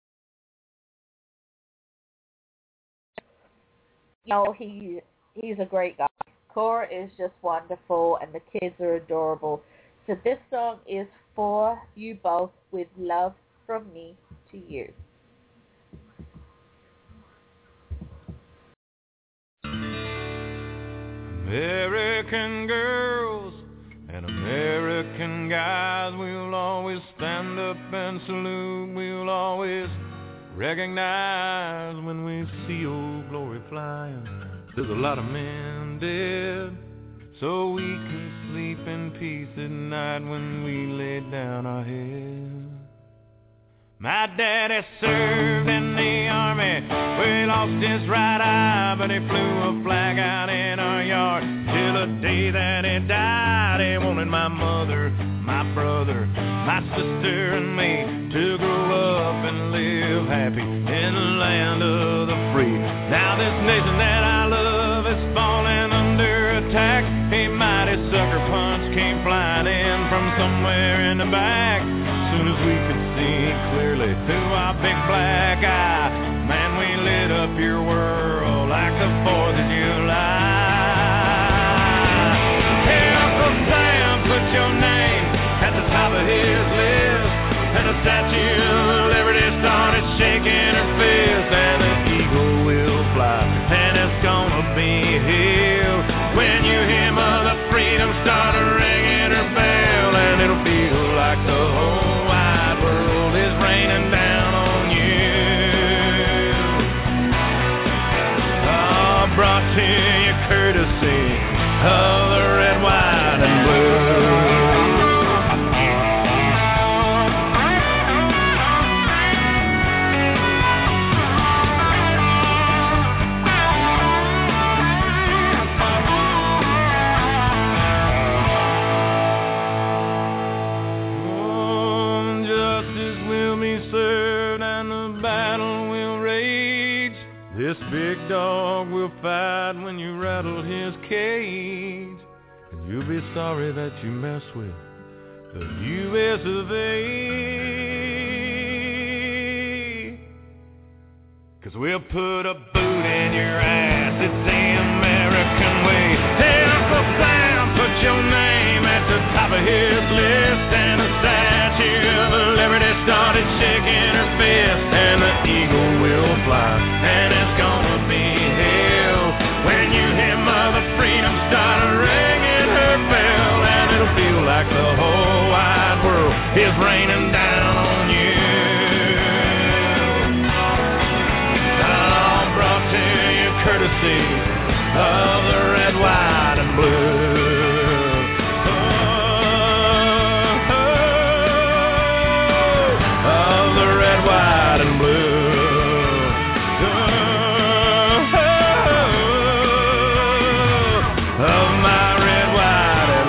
you know, he he's a great guy. Cora is just wonderful, and the kids are adorable. So this song is for you both, with love from me to you. American girls and American guys, we'll always stand up and salute. We'll always recognize when we see old glory flying. There's a lot of men dead, so we can sleep in peace at night when we lay down our head. My daddy served in the army, where he lost his right eye, but he flew a flag out in our yard till the day that he died. He wanted my mother, my brother, my sister and me to grow up and live happy in the land of the free. Now this nation that I love is falling under attack. A mighty sucker punch came flying in from somewhere in the back. As soon as we could see clearly through our big black eye, man, we lit up your world like the fourth of July. Hey, Uncle Sam, put your name at the top of his list, and the Statue of Liberty started shaking her fist, and the eagle will fly, and it's gonna be here when you hear Mother Freedom start ringing her bell, and it'll feel like the whole wide world is raining down on you. Oh, brought to you courtesy of the red, white, and blue. This big dog will fight when you rattle his cage, and you'll be sorry that you mess with the U S of A. Cause we'll put a boot in your ass, it's the American way. Sam put your name at the top of his list, and the Statue of Liberty started shaking her fist, and the eagle will fly, and it's gonna be hell when you hear Mother Freedom start ringing her bell, and it'll feel like the whole wide world is raining down on you. All brought to you courtesy of the red, white, and blue. White and blue, oh, of my red, white, and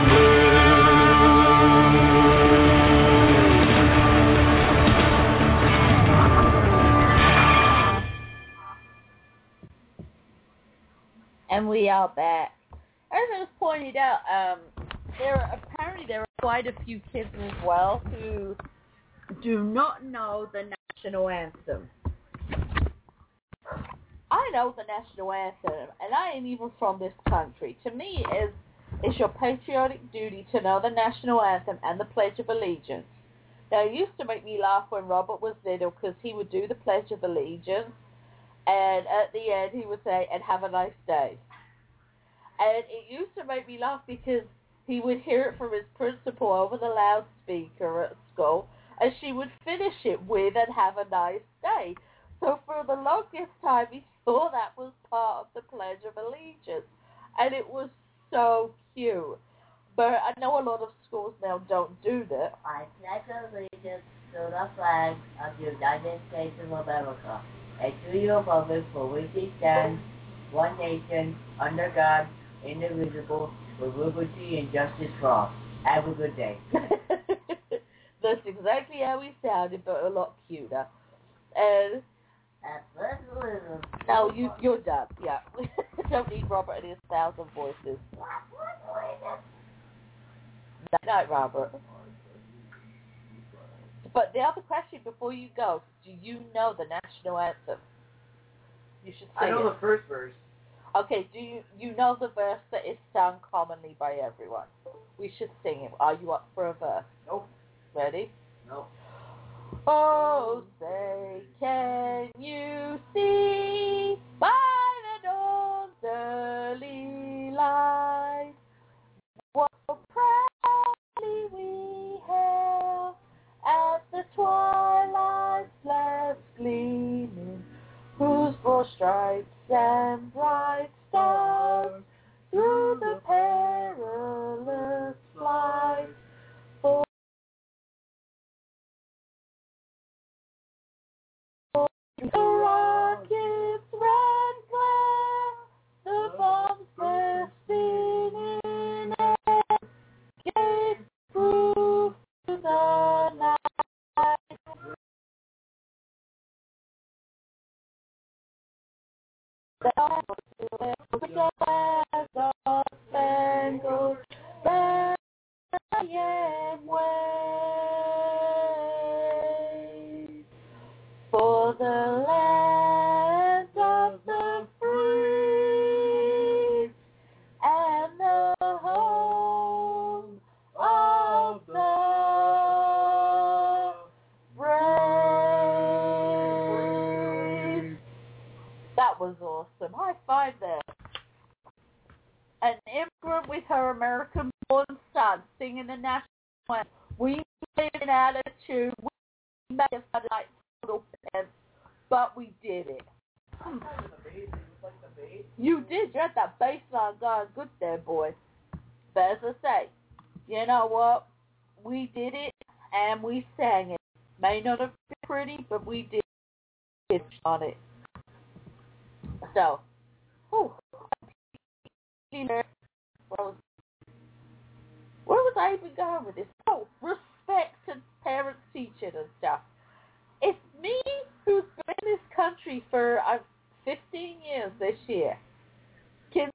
blue. And we are back. As I was pointed out, um, there are, apparently there are quite a few kids as well who do not know the national anthem. I know the national anthem, and I ain't even from this country. To me, it's, it's your patriotic duty to know the national anthem and the Pledge of Allegiance. Now, it used to make me laugh when Robert was little because he would do the Pledge of Allegiance, and at the end he would say, and have a nice day. And it used to make me laugh because he would hear it from his principal over the loudspeaker at school, and she would finish it with, and have a nice day. So for the longest time, he thought that was part of the Pledge of Allegiance. And it was so cute. But I know a lot of schools now don't do that. I pledge allegiance to the flag of the United States of America, and to your republic for which it stands, one nation, under God, indivisible, with liberty and justice for all. Have a good day. That's exactly how he sounded, but a lot cuter. And no, you you're done. Yeah, don't need Robert and his thousand voices. Good night, Robert. But the other question before you go: do you know the national anthem? You should sing I know it. the first verse. Okay, do you you know the verse that is sung commonly by everyone? We should sing it. Are you up for a verse? Nope. Ready? Nope. Oh, say, can you see by the dawn's early light what proudly we hailed at the twilight's last gleaming, whose broad stripes and bright stars through the perilous flight for the rockets red glare, the bombs bursting in air, gave proof to the night. The spangled banner wave for the land of the free and the home of the brave. That was awesome. High five there. An immigrant with her American-born son singing the national anthem. We made an attitude. We may have had like total pants, but we did it. Hmm. You did. You had that bass line going good there, boy. But as I say, you know what? We did it, and we sang it. May not have been pretty, but we did it on it. So, whew. Where was, where was I even going with this? Oh, respect to parents, teachers, and stuff. It's me who's been in this country for uh, fifteen years this year. Can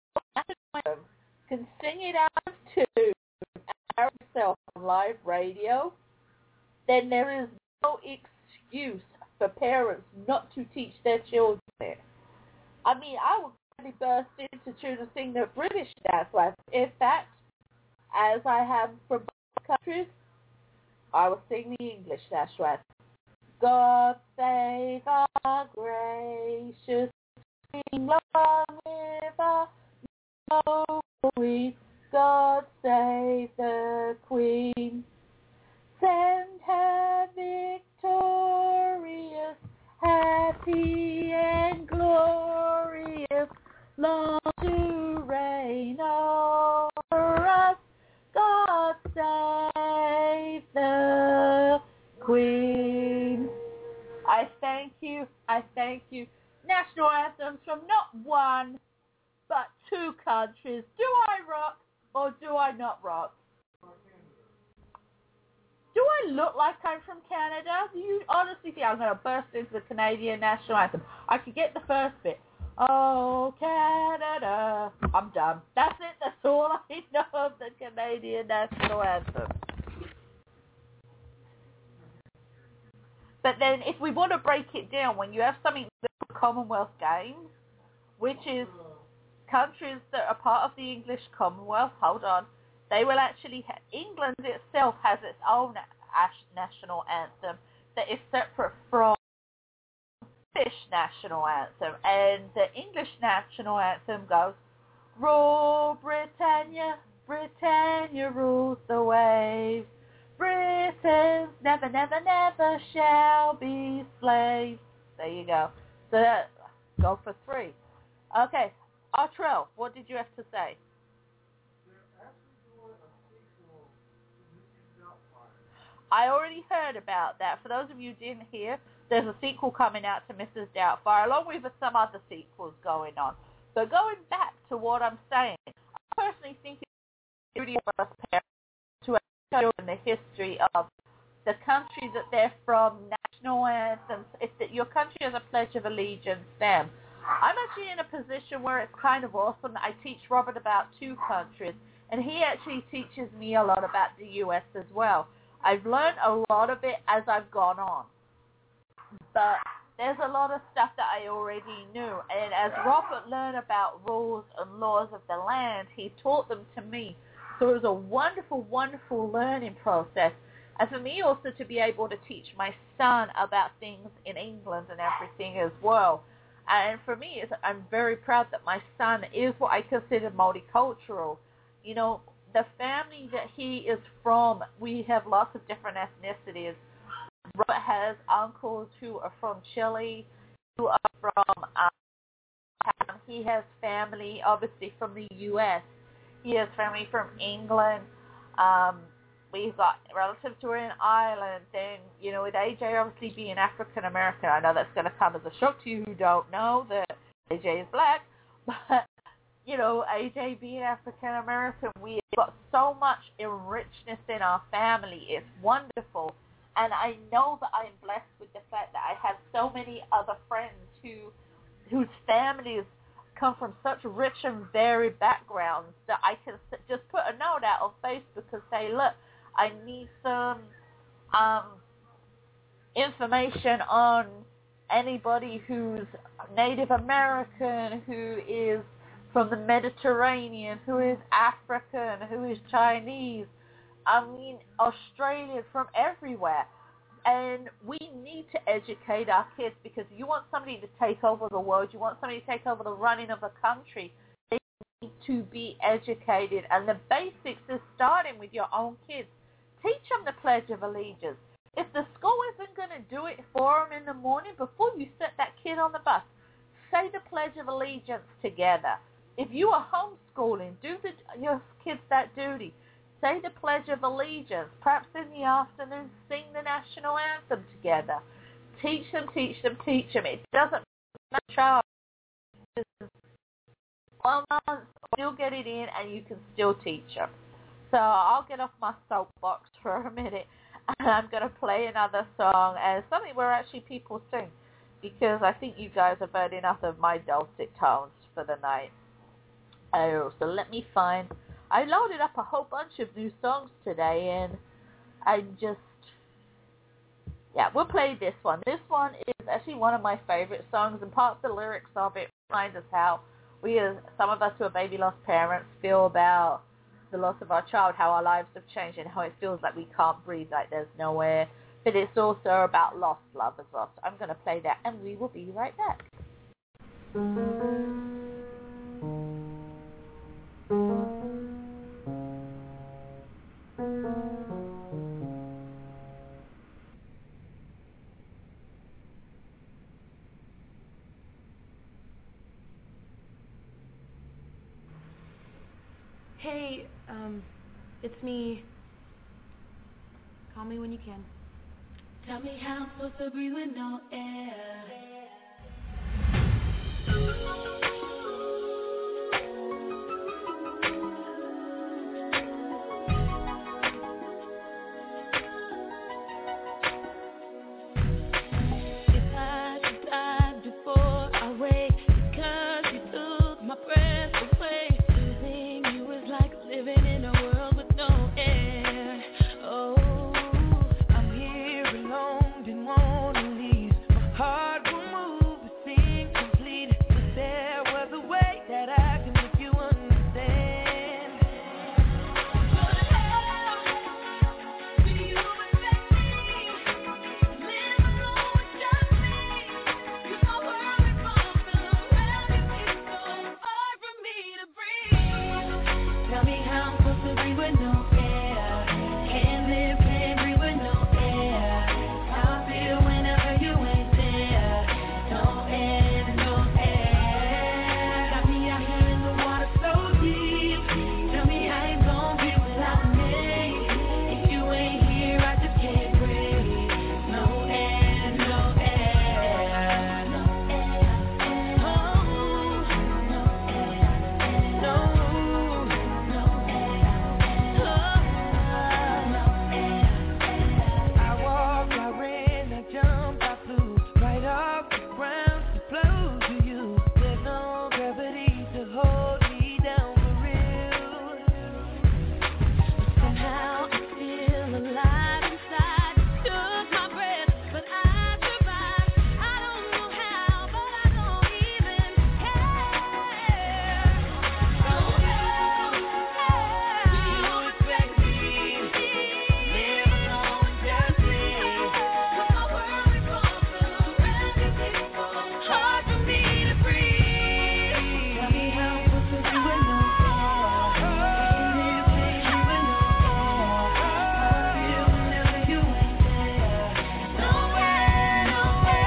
can sing it out of tune ourselves on live radio. Then there is no excuse for parents not to teach their children it. I mean, I would burst into tune and sing the British national anthem. In fact, as I have from both countries, I will sing the English national anthem. God save our gracious King, long live our noble Queen. God save the Queen. Send her victorious, happy and glorious, long to reign over us. God save the Queen. I thank you, I thank you. National anthems from not one, but two countries. Do I rock or do I not rock? Do I look like I'm from Canada? Do you honestly think I'm going to burst into the Canadian national anthem? I could get the first bit. Oh, Canada. I'm done. That's it. That's all I know of the Canadian national anthem. But then if we want to break it down, when you have something like the Commonwealth Games, which is countries that are part of the English Commonwealth, hold on, they will actually, ha- England itself has its own ash- national anthem that is separate from the British national anthem. And the English national anthem goes, Rule Britannia, Britannia rules the waves. Britons never, never, never shall be slaves. There you go. So that, go for three. Okay, Artrell, what did you have to say? I already heard about that. For those of you who didn't hear, there's a sequel coming out to Missus Doubtfire, along with some other sequels going on. So going back to what I'm saying, I personally think it's the duty of us parents to show in the history of the country that they're from, national anthems. If that your country has a Pledge of Allegiance, them. I'm actually in a position where it's kind of awesome. I teach Robert about two countries, and he actually teaches me a lot about the U S as well. I've learned a lot of it as I've gone on, but there's a lot of stuff that I already knew. And as Robert learned about rules and laws of the land, he taught them to me. So it was a wonderful, wonderful learning process. And for me also to be able to teach my son about things in England and everything as well. And for me, it's, I'm very proud that my son is what I consider multicultural. You know, the family that he is from, we have lots of different ethnicities. Robert has uncles who are from Chile, who are from, um, he has family, obviously, from the U S. He has family from England. Um, we've got relatives who are in Ireland. And, you know, with A J obviously being African-American, I know that's going to come as a shock to you who don't know that A J is black. But, you know, A J being African-American, we've got so much richness in our family. It's wonderful. And I know that I'm blessed with the fact that I have so many other friends who whose families come from such rich and varied backgrounds that I can just put a note out on Facebook and say, look, I need some um, information on anybody who's Native American, who is from the Mediterranean, who is African, who is Chinese. I mean, Australian, from everywhere. And we need to educate our kids, because if you want somebody to take over the world, you want somebody to take over the running of a country, they need to be educated. And the basics is starting with your own kids. Teach them the Pledge of Allegiance. If the school isn't going to do it for them in the morning, before you set that kid on the bus, say the Pledge of Allegiance together. If you are homeschooling, do the, your kids that duty. Say the Pledge of Allegiance. Perhaps in the afternoon, sing the national anthem together. Teach them, teach them, teach them. It doesn't matter. One month, still get it in, and you can still teach them. So I'll get off my soapbox for a minute, and I'm going to play another song, and something where actually people sing, because I think you guys have heard enough of my dulcet tones for the night. Oh, so let me find... I loaded up a whole bunch of new songs today, and I just, yeah, we'll play this one. This one is actually one of my favorite songs, and part of the lyrics of it remind us how we, as some of us who are baby loss parents, feel about the loss of our child, how our lives have changed, and how it feels like we can't breathe, like there's nowhere. But it's also about lost love as well. So I'm going to play that, and we will be right back. Hey, um, it's me. Call me when you can. Tell me how I'm supposed to breathe with no air. If I could die before I wake, because you took my breath away. Losing you is like living in a world with no air. Oh, I'm here alone, didn't want to leave. My heart will move, but seem complete. If there was a way that I could make you understand. But how do you expect me to live alone with just me? 'Cause my world revolves around you, it's so hard for me to breathe. Tell me how I'm supposed to breathe with no air. Can't live, can't breathe with no air. How I feel whenever you ain't there. No air, no air. Got me out here in the water so deep. Tell me how you gon' be without me. If you ain't here, I just can't breathe. No air, no air. No air, oh, no air, no, no air, oh, no air. I walked, I ran, I jumped, I flew right off the ground to flow to you. There's no gravity to hold me down for real. But somehow I feel alive inside. Took my breath, but I survived. I don't know how, but I don't even care. So how do you expect me to live alone just me? 'Cause my world revolves around you, it's so hard for me to breathe. Tell me how I'm supposed to breathe with no air. Can't live, can't breathe with no air. How I feel whenever you ain't there. No air, no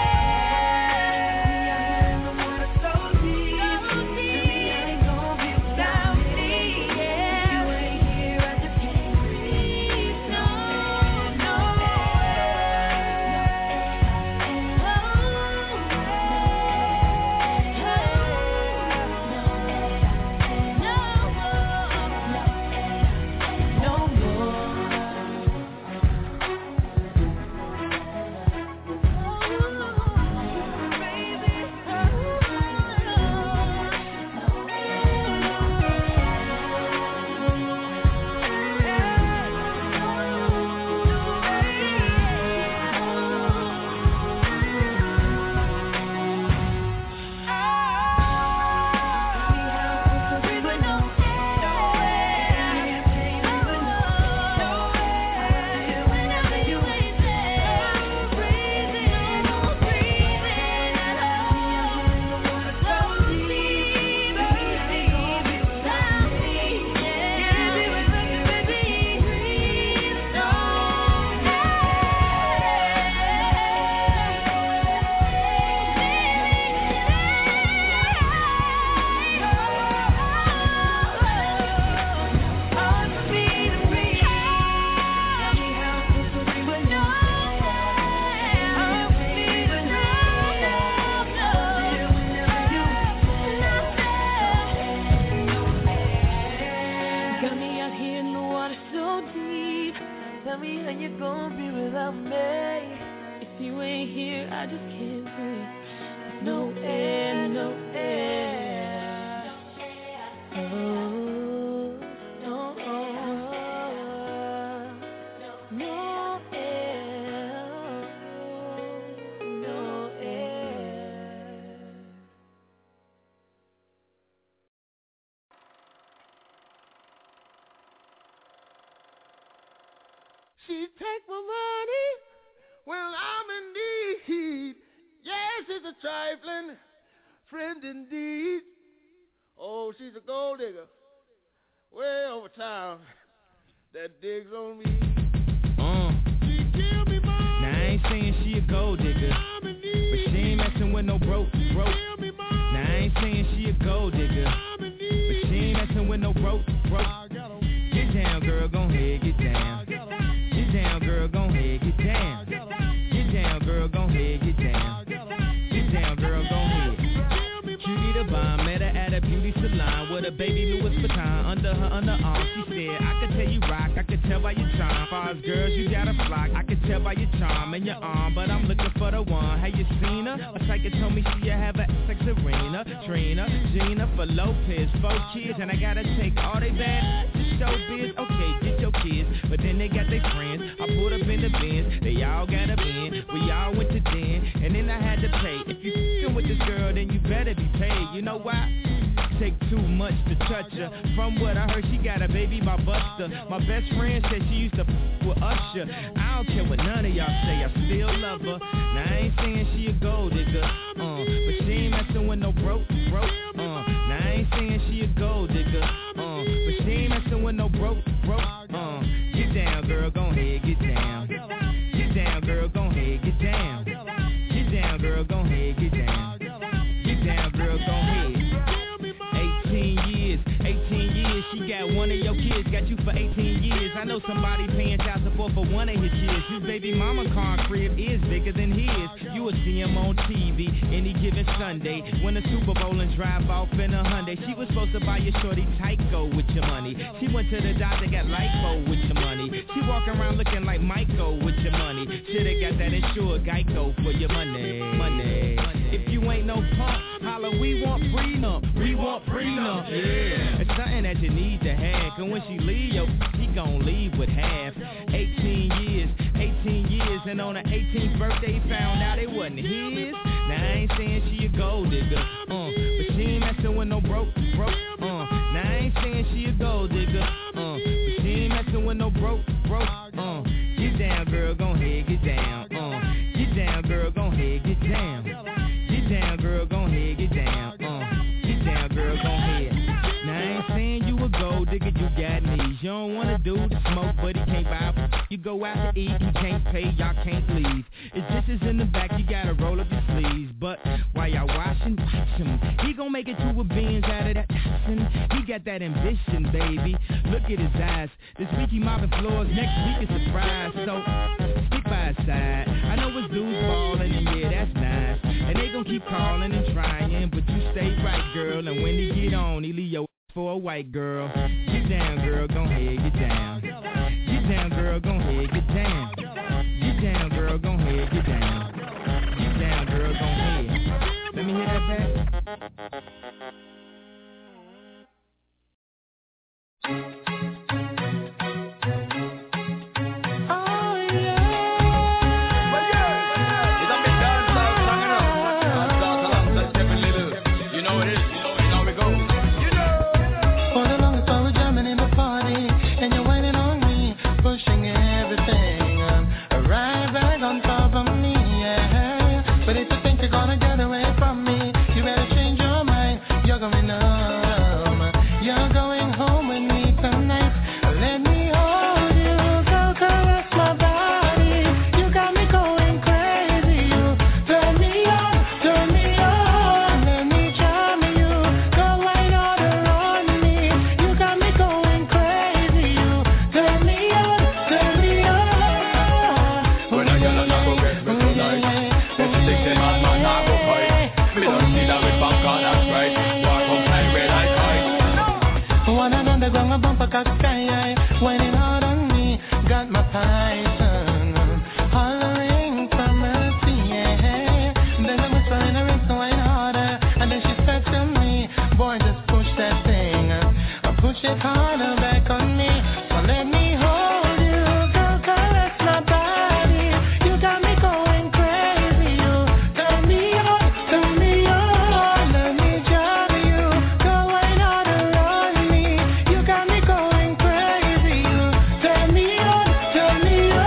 air. Me out here in the water so deep. Tell me how you gon' be without me. If you ain't here, I just can't breathe. No air, no no Got me out here in the water so deep. Tell me how you gon' be without me. If you ain't here, I just can't breathe. There's no air, no air. Oh, no air. No air. No air. She take my money when I'm in need. Yes, she's a trifling friend indeed. Oh, she's a gold digger way over town that digs on me. Uh. She give me money. Now I ain't saying she a gold digger, but she ain't messing with no broke, broke. Now I ain't saying she a gold digger, but she ain't messing with no broke, broke. Get down, girl, gon' head, get down. Get down, girl, gon' head, get down. Get down, girl, gon' head, get down. Get down, girl, gon' head. Cutie the bomb, met her at a beauty salon with a baby Louis Vuitton under her underarm. She said, I could tell you rock, I could tell by your charm. Far as girls, you got a flock, I could tell by your charm and your arm, but I'm looking for the one. Have you seen her? A psychic told me she have a sex arena. Trina, Gina for Lopez, four kids, and I gotta take all they bad to show biz. Okay, get your kids, but then they got their friends. I pulled up in the Benz, they all got a bin. We all went to den, and then I had to pay. If you f***ing with this girl, then you better be paid. You know why? Take too much to touch her. From what I heard, she got a baby by Buster. My best friend said she used to f*** with Usher. I don't care what none of y'all say, I still love her. Now I ain't saying she a gold digger, uh, but she ain't messing with no broke, broke. Uh, now I ain't saying she a gold digger, uh, but she ain't messing with no broke, broke. Uh, get down, girl, gon' head, get down. Get down, girl, gon' head, get down. Get down, girl, gon' head, get down. Get down, girl, gon' head. eighteen years, eighteen years, she got one of your kids, got you for eighteen years. I know somebody paying child support for one of his kids. His baby mama car crib is bigger than his. You will see him on T V any given Sunday. Win the Super Bowl and drive off in a Hyundai. She was supposed to buy your shorty Tyco with your money. She went to the doctor, got lipo with your money. She walk around looking like Michael with your money. Shoulda got that insured Geico for your money, money. If you ain't no punk, holla, we want prenup, we want prenup, yeah. It's something that you need to have, cause when she leave, yo, she gon' leave with half. eighteen years, eighteen years, and on her eighteenth birthday, found out it wasn't his. Now I ain't saying she a gold digger, uh, but she ain't messing with no broke, broke, uh. Now I ain't saying she a gold digger, uh, but she ain't messing with no broke, broke, uh. Get down, girl, gon' head, get down, uh. Get down, girl, gon' head, get down. Get down, girl, gon' head, get down, uh. Get down, girl, gon' head. Now I ain't saying you a gold digger, you got knees. You don't wanna do the smoke, but he can't buy. You go out to eat, he can't pay, y'all can't leave. If this is in the back, you gotta roll up your sleeves. But while y'all washing, watch him. He gon' make it to a beans out of that toxin. He got that ambition, baby. Look at his eyes. This week he mopping floors, next week is surprise. So stick by his side. I know his dudes ballin', and yeah, that's nice. And they gon' keep calling and trying, but you stay right, girl. And when he get on, he leave your for a white girl. Get down, girl, gon' head, get down. Get down, girl, gon' head, get down. Get down, girl, gon' head, get down. Get down, girl, gon' head. Let me hear that back. Tell me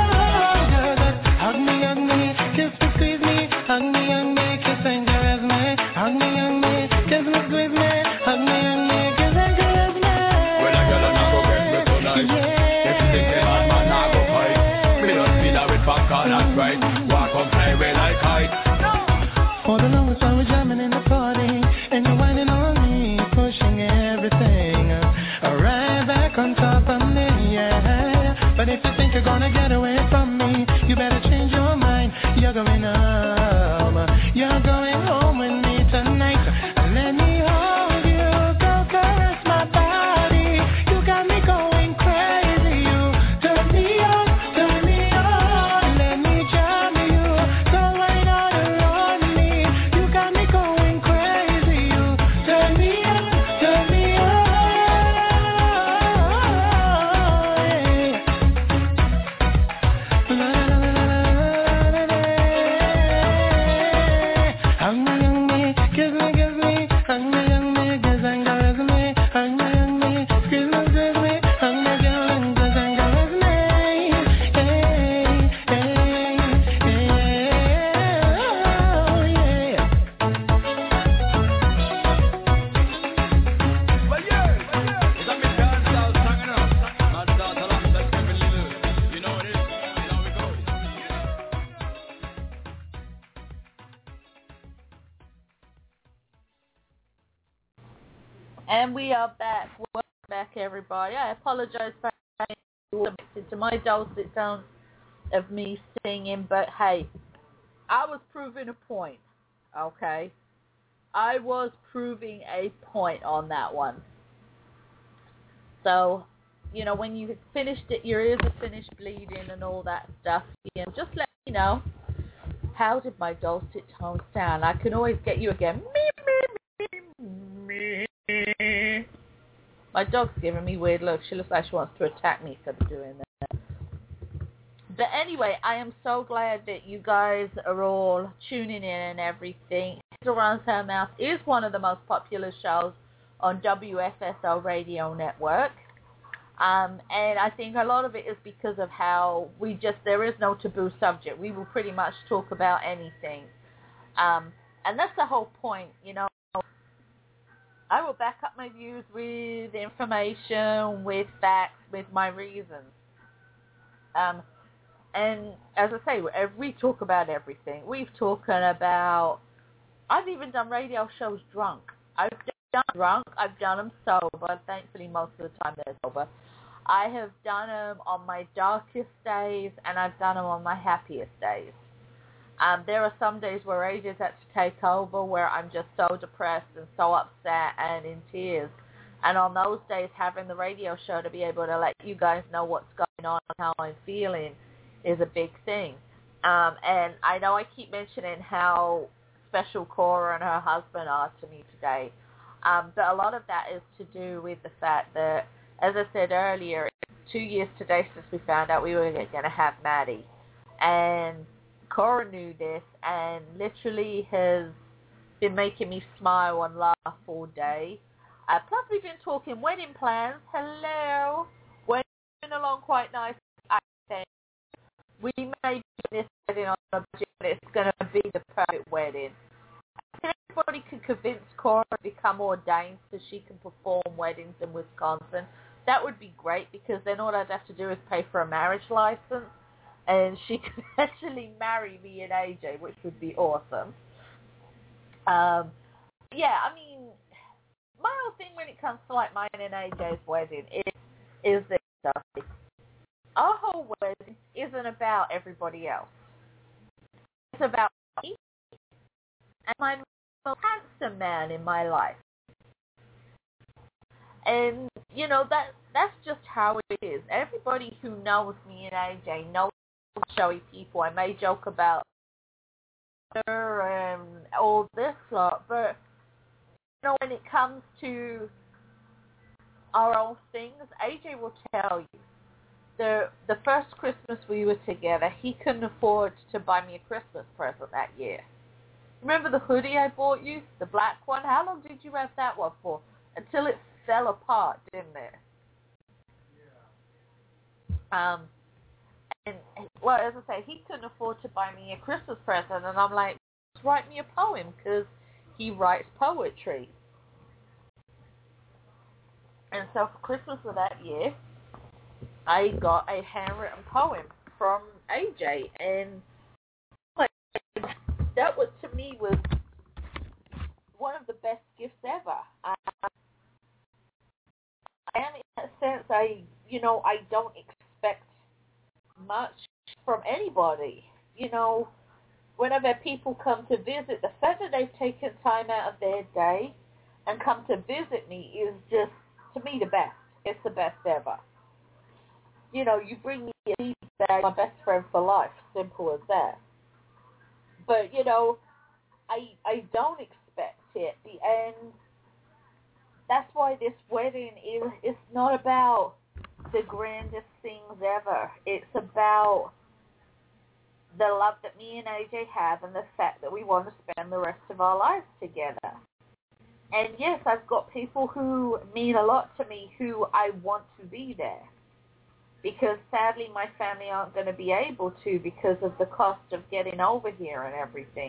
And we are back. Welcome back, everybody. I apologize for having to my dulcet tones of me singing, but hey, I was proving a point, okay? I was proving a point on that one. So, you know, when you finished it, your ears are finished bleeding and all that stuff, you know, just let me know, how did my dulcet tones sound? I can always get you again. Me, me, me, me. My dog's giving me weird looks. She looks like she wants to attack me for doing that. But anyway, I am so glad that you guys are all tuning in and everything. Hazel Runs Her Mouth is one of the most popular shows on W F S O Radio Network. Um, and I think a lot of it is because of how we just, there is no taboo subject. We will pretty much talk about anything. Um, and that's the whole point, you know. I will back up my views with information, with facts, with my reasons. Um, and as I say, we talk about everything. We've talked about, I've even done radio shows drunk. I've done drunk, I've done them sober. Thankfully, most of the time they're sober. I have done them on my darkest days, and I've done them on my happiest days. Um, there are some days where A J's had to take over, where I'm just so depressed and so upset and in tears. And on those days, having the radio show to be able to let you guys know what's going on and how I'm feeling is a big thing. Um, and I know I keep mentioning how special Cora and her husband are to me today. Um, but a lot of that is to do with the fact that, as I said earlier, it's two years today since we found out we were going to have Maddie. And Cora knew this and literally has been making me smile and laugh all day. Uh, plus, we've been talking wedding plans. Hello. Wedding along quite nice, I think. We may be this wedding on a budget, but it's going to be the perfect wedding. If everybody could convince Cora to become ordained so she can perform weddings in Wisconsin, that would be great, because then all I'd have to do is pay for a marriage license, and she could actually marry me and A J, which would be awesome. Um, yeah, I mean, my whole thing when it comes to like mine and A J's wedding is, is this stuff. Our whole wedding isn't about everybody else. It's about me and my most handsome man in my life. And, you know, that that's just how it is. Everybody who knows me and A J knows showy people. I may joke about her and all this lot, but, you know, when it comes to our own things, A J will tell you. The the first Christmas we were together, he couldn't afford to buy me a Christmas present that year. Remember the hoodie I bought you? The black one? How long did you have that one for? Until it fell apart, didn't it? Yeah. Um, and, well, as I say, he couldn't afford to buy me a Christmas present, and I'm like, write me a poem, because he writes poetry. And so for Christmas of that year, I got a handwritten poem from A J, and like, that was, to me, was one of the best gifts ever. I, and in that sense, I, you know, I don't expect much from anybody. You know, whenever people come to visit, the fact that they've taken time out of their day and come to visit me is just, to me, the best. It's the best ever. You know, you bring me a tea bag, my best friend for life, simple as that. But, you know, I I don't expect it. And that's why this wedding is, it's not about the grandest things ever. It's about the love that me and A J have and the fact that we want to spend the rest of our lives together. And yes, I've got people who mean a lot to me who I want to be there. Because sadly my family aren't going to be able to because of the cost of getting over here and everything.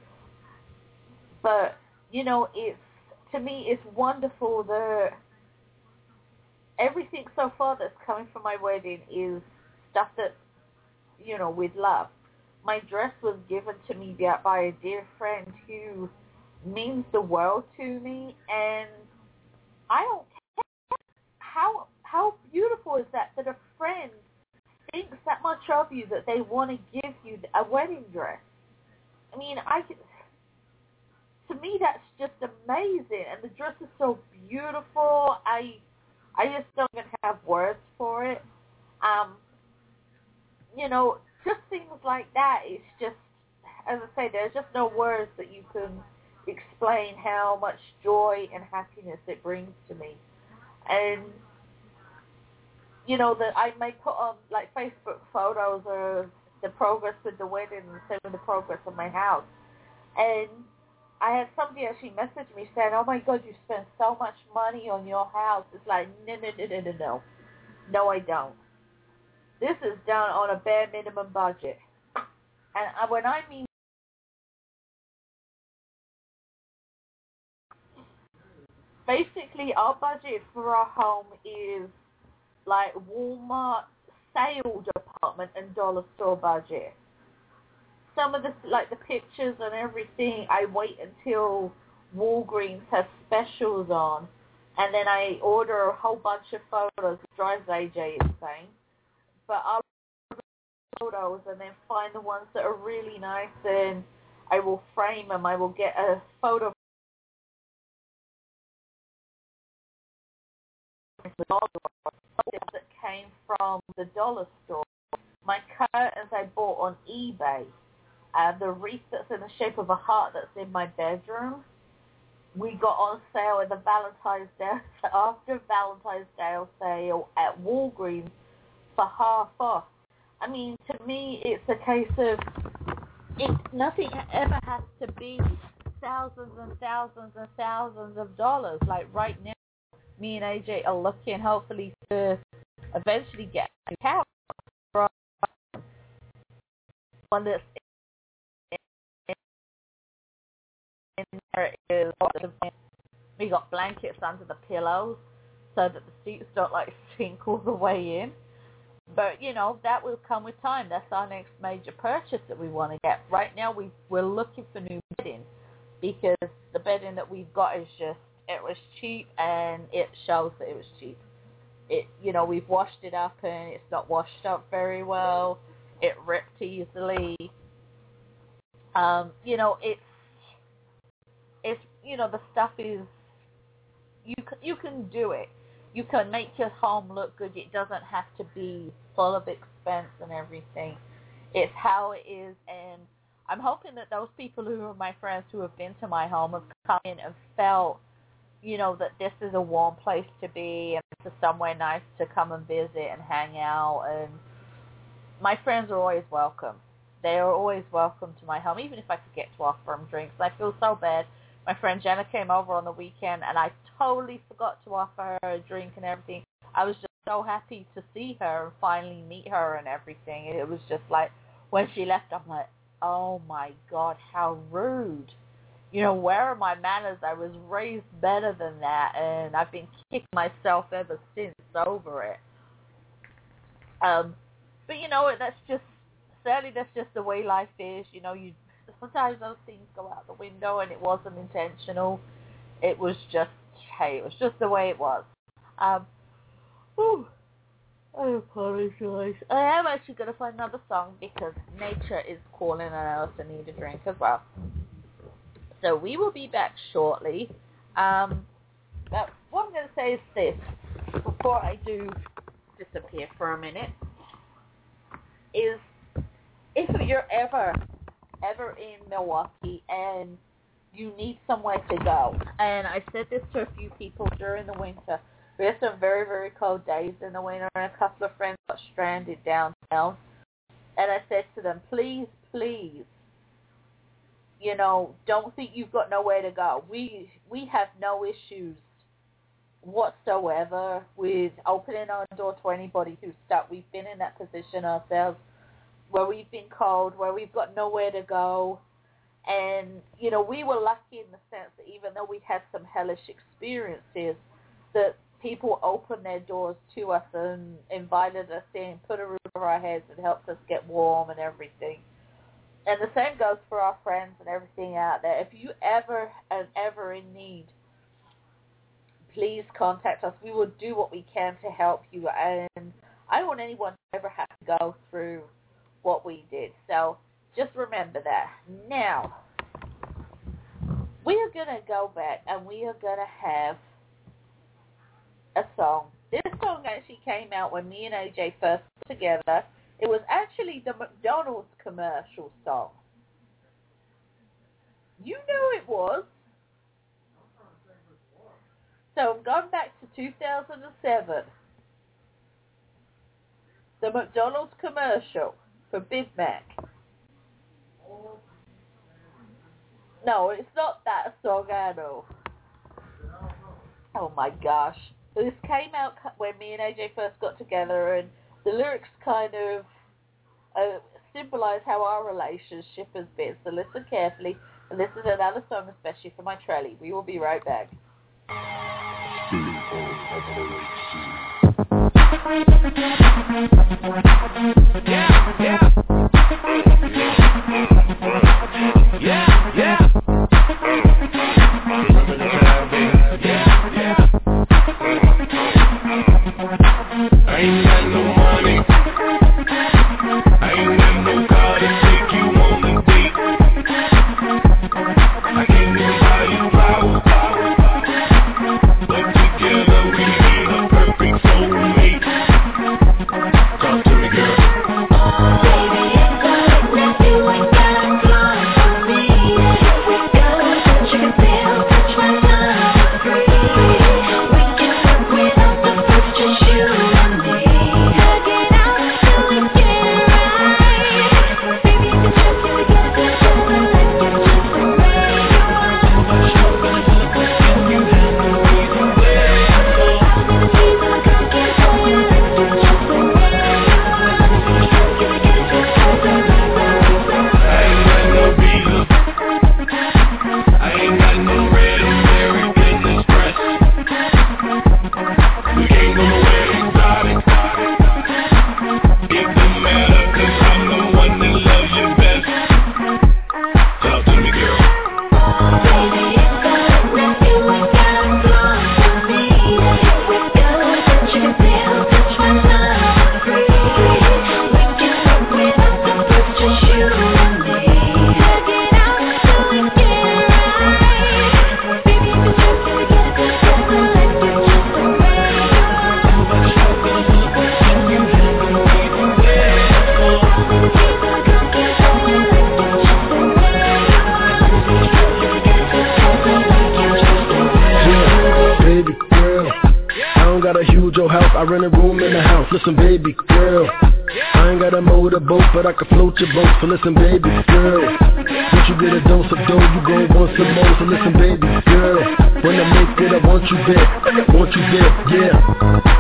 But, you know, it's, to me, it's wonderful that everything so far that's coming from my wedding is stuff that's, you know, with love. My dress was given to me by a dear friend who means the world to me, and I don't care. How, how beautiful is that, that a friend thinks that much of you that they want to give you a wedding dress? I mean, I could, to me, that's just amazing. And the dress is so beautiful. I I just don't even have words for it. Um, you know, just things like that. It's just, as I say, there's just no words that you can explain how much joy and happiness it brings to me. And, you know, that I may put on, like, Facebook photos of the progress with the wedding and some of the progress of my house. And I had somebody actually message me saying, oh, my God, you spend so much money on your house. It's like, no, no, no, no, no, no. No, I don't. This is done on a bare minimum budget. And I, when I mean basically, our budget for our home is like Walmart sale department and dollar store budget. Some of the, like the pictures and everything, I wait until Walgreens has specials on, and then I order a whole bunch of photos. It drives A J insane. But I'll order photos and then find the ones that are really nice, and I will frame them. I will get a photo that came from the dollar store. My curtains I bought on eBay. Uh, the wreath that's in the shape of a heart that's in my bedroom, we got on sale in the Valentine's Day, after Valentine's Day sale at Walgreens for half off. I mean, to me, it's a case of it, nothing ever has to be thousands and thousands and thousands of dollars. Like right now, me and A J are looking, hopefully, to eventually get a house from one that's in there is we got blankets under the pillows so that the seats don't like sink all the way in. But you know, that will come with time. That's our next major purchase that we want to get. Right now we we're looking for new bedding because the bedding that we've got is just, it was cheap and it shows that it was cheap. It, you know, we've washed it up and it's not washed up very well. It ripped easily. Um, you know, it's It's, you know, the stuff is, you can, you can do it. You can make your home look good. It doesn't have to be full of expense and everything. It's how it is, and I'm hoping that those people who are my friends who have been to my home have come in and felt, you know, that this is a warm place to be and this is somewhere nice to come and visit and hang out. And my friends are always welcome. They are always welcome to my home, even if I could get to offer them drinks. I feel so bad. My friend Jenna came over on the weekend, and I totally forgot to offer her a drink and everything. I was just so happy to see her and finally meet her and everything. It was just like, when she left, I'm like, oh my God, how rude. You know, where are my manners? I was raised better than that, and I've been kicking myself ever since over it. Um, but, you know, that's just, sadly, that's just the way life is. You know, you sometimes those things go out the window, and it wasn't intentional. It was just, hey, it was just the way it was. Um, whew, I apologize. I am actually going to find another song because nature is calling, and I also need a drink as well. So we will be back shortly. Um, but what I'm going to say is this, before I do disappear for a minute, is if you're ever, ever in Milwaukee and you need somewhere to go, and I said this to a few people during the winter, we had some very, very cold days in the winter, and a couple of friends got stranded downtown, and I said to them, please, please, you know, don't think you've got nowhere to go. We we have no issues whatsoever with opening our door to anybody who's stuck. We've been in that position ourselves, where we've been cold, where we've got nowhere to go. And, you know, we were lucky in the sense that even though we had some hellish experiences, that people opened their doors to us and invited us in, put a roof over our heads and helped us get warm and everything. And the same goes for our friends and everything out there. If you ever and ever in need, please contact us. We will do what we can to help you, and I don't want anyone to ever have to go through what we did. So just remember that. Now, we are going to go back, and we are going to have a song. This song actually came out when me and A J first got together. It was actually the McDonald's commercial song. You knew it was. So I'm going back to two thousand seven. The McDonald's commercial for Big Mac. No, it's not that song, I know. Oh my gosh. This came out when me and A J first got together, and the lyrics kind of uh, symbolize how our relationship has been. So listen carefully, and this is another song especially for my Trelly. We will be right back. Yeah, yeah. Yeah, yeah. I ain't got no money. I ain't got no car to take you on the date. I can't even buy you flowers, but together we made a perfect soulmate. Talk to me, girl. Baby, it's all that you ain't got a plan for me. We go touch your bill, touch my love free. We can work without the first, just you and me. Hug it out till we get it right. Baby, if it's just you together, so I like it just the way you are. You have no reason where I'm going. I'm gonna keep on talking for you, like it just the way you are. I ain't got no visa. I ain't got no red American Express. We can't go nowhere exotic. It don't matter, cause I'm the one that loves you best. Talk to me, girl. Baby, it's all that you ain't got a plan for me. We go touch your bill, touch my love free. We can work without the first, just you and me. Hug it out till we get it right. Baby, if it's just you together, so I like it just the way you are. You have no reason where I'm going. I'm gonna keep on talking for you, like it just the way you are. Yeah, baby girl, I don't got a huge old house, I rent a room in the house. Listen, baby girl, I ain't got a motorboat, but I can float your boat. So listen, baby girl, once you get a dose of dough, you gon' want some more. So listen, baby girl, when I make it, I want you there, want you there, yeah.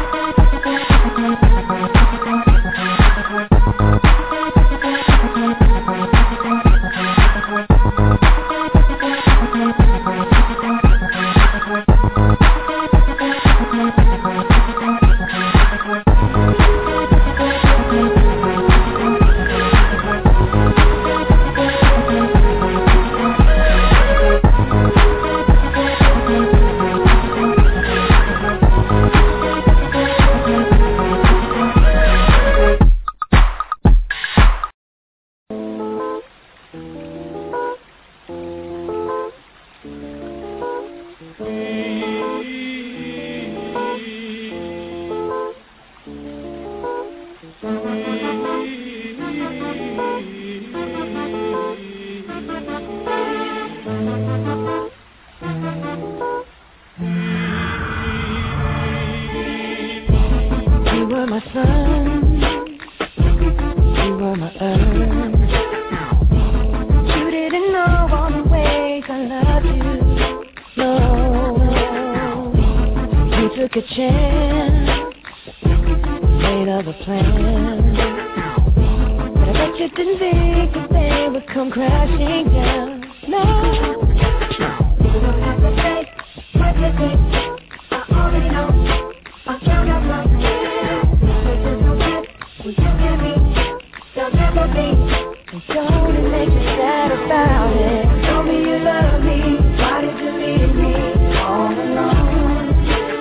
You were my sun, you were my earth. You didn't know all the ways I loved you. No, you took a chance, made other plans, but I bet you didn't think that they would come crashing down. No, you don't have to say what you think. I already know. I count up my skills. There's no bet when you and me. There'll never be. And don't it make you sad about it? Tell me you love me. Why did you leave me all alone?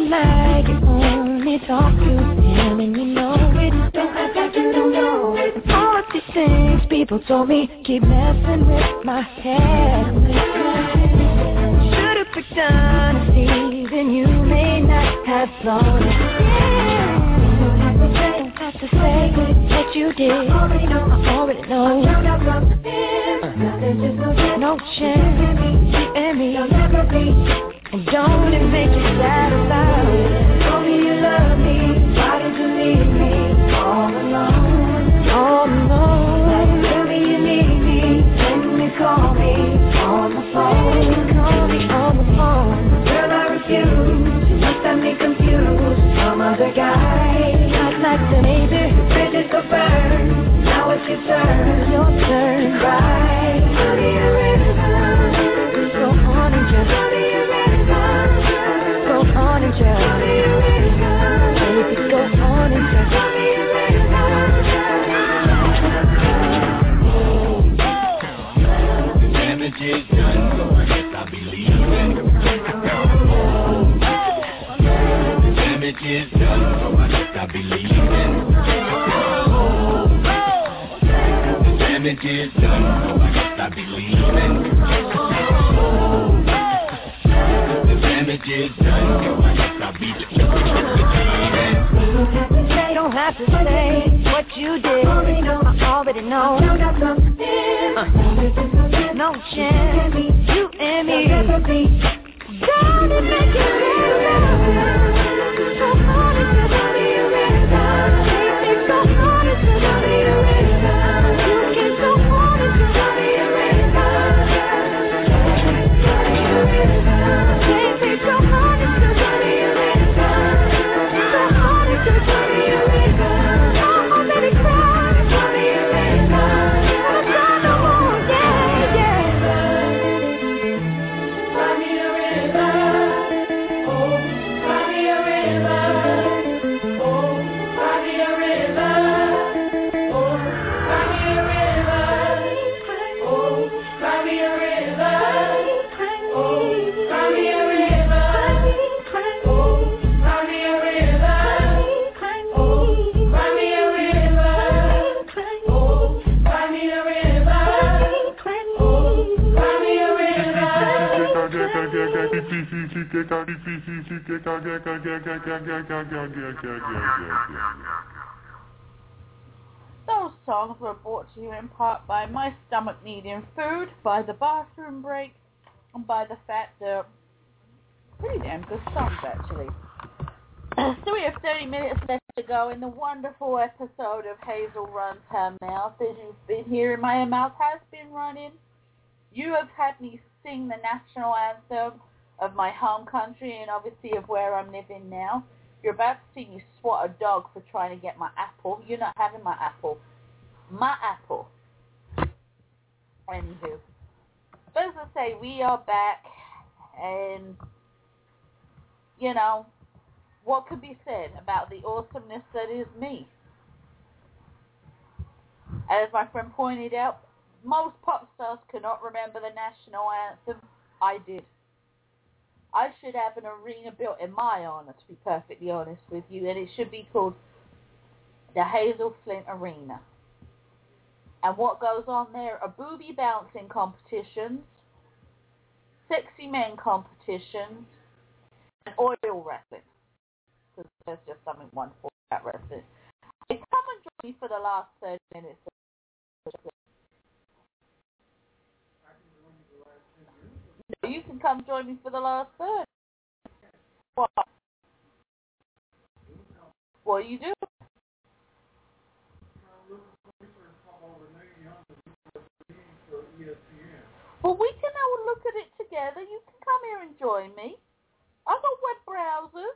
seem like you only talk to him, and you know it. Don't act like you don't know it. All of these things people told me keep messing with my head. Should've picked honesty, then you may not have blown it. Yeah. Don't have to say, don't have to say what you did. I already know, I already know. I found out from him. Uh. Now there's just no chance, no chance. You and me, you'll never be. And don't it make you sad about it? Told me you love me. Why did you leave me all alone? All alone. Like, tell me you need me. When you call me on the phone. Call me on the phone. Girl, I refuse. You must have me confused. Some other guy. Not like the baby. The bridges go burn. Now it's your turn. Your turn to cry. Honey, a river. Go on and just. Go on and just. Baby, go on and just. Damage is done, so I guess I'll be leaving. Damage is done, so I guess I'll be leaving. Damage is done, so I guess I'll be leaving. Damage is done, so I guess I'll be leaving. Don't have to say what you did. I already know. I already know. Uh, no chance. You and me. Don't it make you realize? So hard to be a river. It's so hard to be a river. You get so hard to be a river. It's so hard to be a river. So hard to be a river. Oh, let it cry. Be a river. But I don't know more. Yeah, yeah. Cry me a river. Oh, cry me a river. Oh, cry me a river. Oh, cry me a river. Oh, cry me a river. Oh, cry me a river. Oh, cry me a river. Oh, cry me a river. Oh, cry me a river. Oh, cry me a Those songs were brought to you in part by my stomach needing food, by the bathroom break, and by the fact that pretty damn good songs actually. So we have thirty minutes left to go in the wonderful episode of Hazel Runs Her Mouth. As you've been hearing, my mouth has been running. You have had me sing the national anthem of my home country and obviously of where I'm living now. You're about to see me swat a dog for trying to get my apple. You're not having my apple. My apple. Anywho. But as I say, we are back, and, you know, what could be said about the awesomeness that is me? As my friend pointed out, most pop stars cannot remember the national anthem. I did. I should have an arena built in my honor, to be perfectly honest with you, and it should be called the Hazel Flint Arena. And what goes on there are booby bouncing competitions, sexy men competitions, and oil wrestling. Because there's just something wonderful about wrestling. Hey, come and join me for the last thirty minutes. You can come join me for the last third. What? What do you do? Well, we can have a look at it together. You can come here and join me. I've got web browsers.